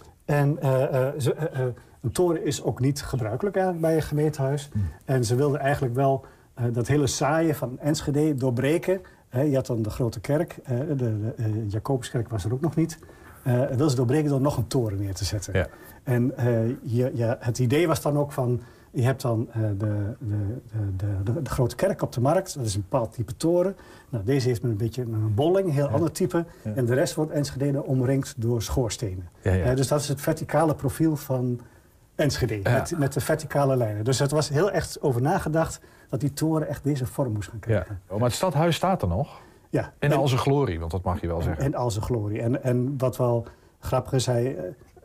En uh, uh, ze, uh, uh, een toren is ook niet gebruikelijk eigenlijk bij een gemeentehuis. Hmm. En ze wilden eigenlijk wel uh, dat hele saaie van Enschede doorbreken. Uh, je had dan de grote kerk, uh, de, de uh, Jacobuskerk was er ook nog niet. Uh, wilden ze doorbreken door nog een toren neer te zetten. Ja. En uh, je, ja, het idee was dan ook van... Je hebt dan uh, de, de, de, de, de grote kerk op de markt. Dat is een bepaald type toren. Nou, deze heeft met een beetje een bolling, een heel ja. ander type. Ja. En de rest wordt Enschede omringd door schoorstenen. Ja, ja. Uh, dus dat is het verticale profiel van Enschede. Ja. Met, met de verticale lijnen. Dus het was heel echt over nagedacht dat die toren echt deze vorm moest gaan krijgen. Ja. Oh, maar het stadhuis staat er nog? Ja. In al zijn glorie, want dat mag je wel zeggen. In al zijn glorie. En, en wat wel grappig is, hij...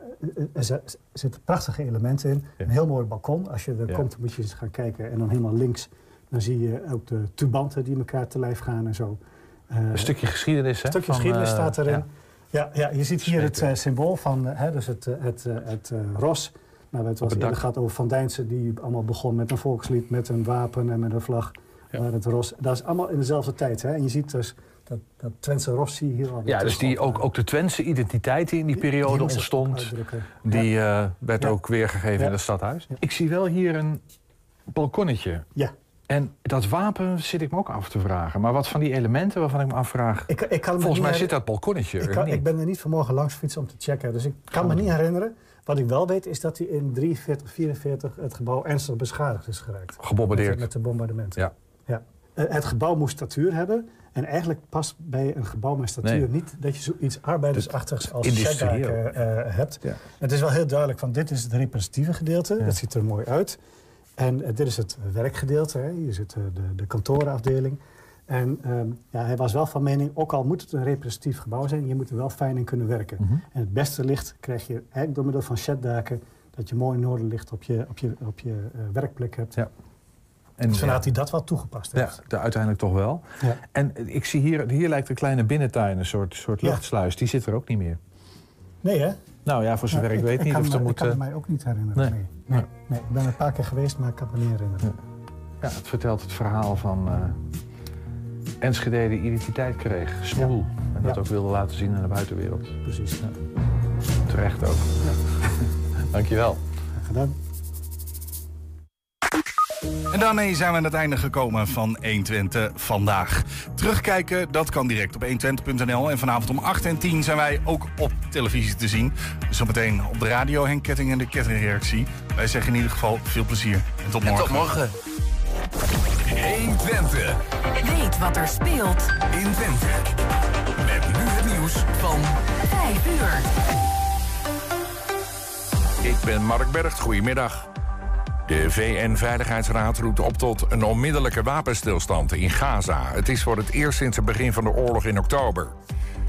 Er zitten prachtige elementen in. Ja. Een heel mooi balkon. Als je er ja. komt, moet je eens gaan kijken. En dan helemaal links, dan zie je ook de tubanten die elkaar te lijf gaan en zo. Uh, een stukje geschiedenis, hè? Een stukje van, geschiedenis uh, staat erin. Ja, ja, ja je ziet hier het uh, symbool van, uh, hè, dus het, uh, het, uh, het uh, ros. Nou, het was eerder gaat over Van Dijnsen, die allemaal begon met een volkslied, met een wapen en met een vlag. Ja. Maar het ros, dat is allemaal in dezelfde tijd. Hè? En je ziet dus dat, dat Twentse ros zie je hier al. Ja, dus die, ook, ook de Twentse identiteit die in die periode die ontstond, die uh, werd ja. ook weergegeven ja. in het stadhuis. Ja. Ik zie wel hier een balkonnetje. Ja. En dat wapen zit ik me ook af te vragen. Maar wat van die elementen waarvan ik me afvraag... Ik, ik kan volgens mij zit dat balkonnetje ik, kan, ik ben er niet vanmorgen langs fietsen om te checken. Dus ik kan me niet herinneren. Wat ik wel weet is dat hij in drieënveertig, vierenveertig het gebouw ernstig beschadigd is geraakt. Gebombardeerd. Met, met de bombardementen. Ja. Ja. Uh, het gebouw moest statuur hebben. En eigenlijk past bij een gebouw met statuur nee. niet dat je zoiets arbeidersachtigs als sheddaken uh, hebt. Ja. Het is wel heel duidelijk van dit is het representatieve gedeelte. Ja. Dat ziet er mooi uit. En uh, dit is het werkgedeelte. Hè. Hier zit uh, de, de kantorenafdeling. En um, ja, hij was wel van mening, ook al moet het een representatief gebouw zijn, je moet er wel fijn in kunnen werken. Mm-hmm. En het beste licht krijg je eigenlijk door middel van sheddaken, dat je mooi noorderlicht op je, op je, op je uh, werkplek hebt. Ja. En dus vanuit ja. hij dat wel toegepast heeft. Ja, uiteindelijk toch wel. Ja. En ik zie hier, hier lijkt een kleine binnentuin, een soort, soort luchtsluis. Ja. Die zit er ook niet meer. Nee, hè? Nou ja, voor zover nou, ik, ik weet ik niet. Kan of me, er moet, ik kan het mij ook niet herinneren. Nee. Nee. Nee. Nee. nee. Ik ben een paar keer geweest, maar ik kan me niet herinneren. Ja, het vertelt het verhaal van uh, Enschede die identiteit kreeg, smoel. Ja. En dat ja. ook wilde laten zien aan de buitenwereld. Precies. Ja. Terecht ook. Ja. Dankjewel. Graag gedaan. En daarmee zijn we aan het einde gekomen van honderdtwintig vandaag. Terugkijken, dat kan direct op honderdtwintig punt n l. En vanavond om acht en tien zijn wij ook op televisie te zien. Dus zometeen op de radio Henk Ketting en de Kettingreactie. Wij zeggen in ieder geval veel plezier. En tot morgen. En tot morgen. honderdtwintig. Weet wat er speelt in Twente. Met nu het nieuws van vijf uur. Ik ben Mark Bergt, goedemiddag. De V N-veiligheidsraad roept op tot een onmiddellijke wapenstilstand in Gaza. Het is voor het eerst sinds het begin van de oorlog in oktober.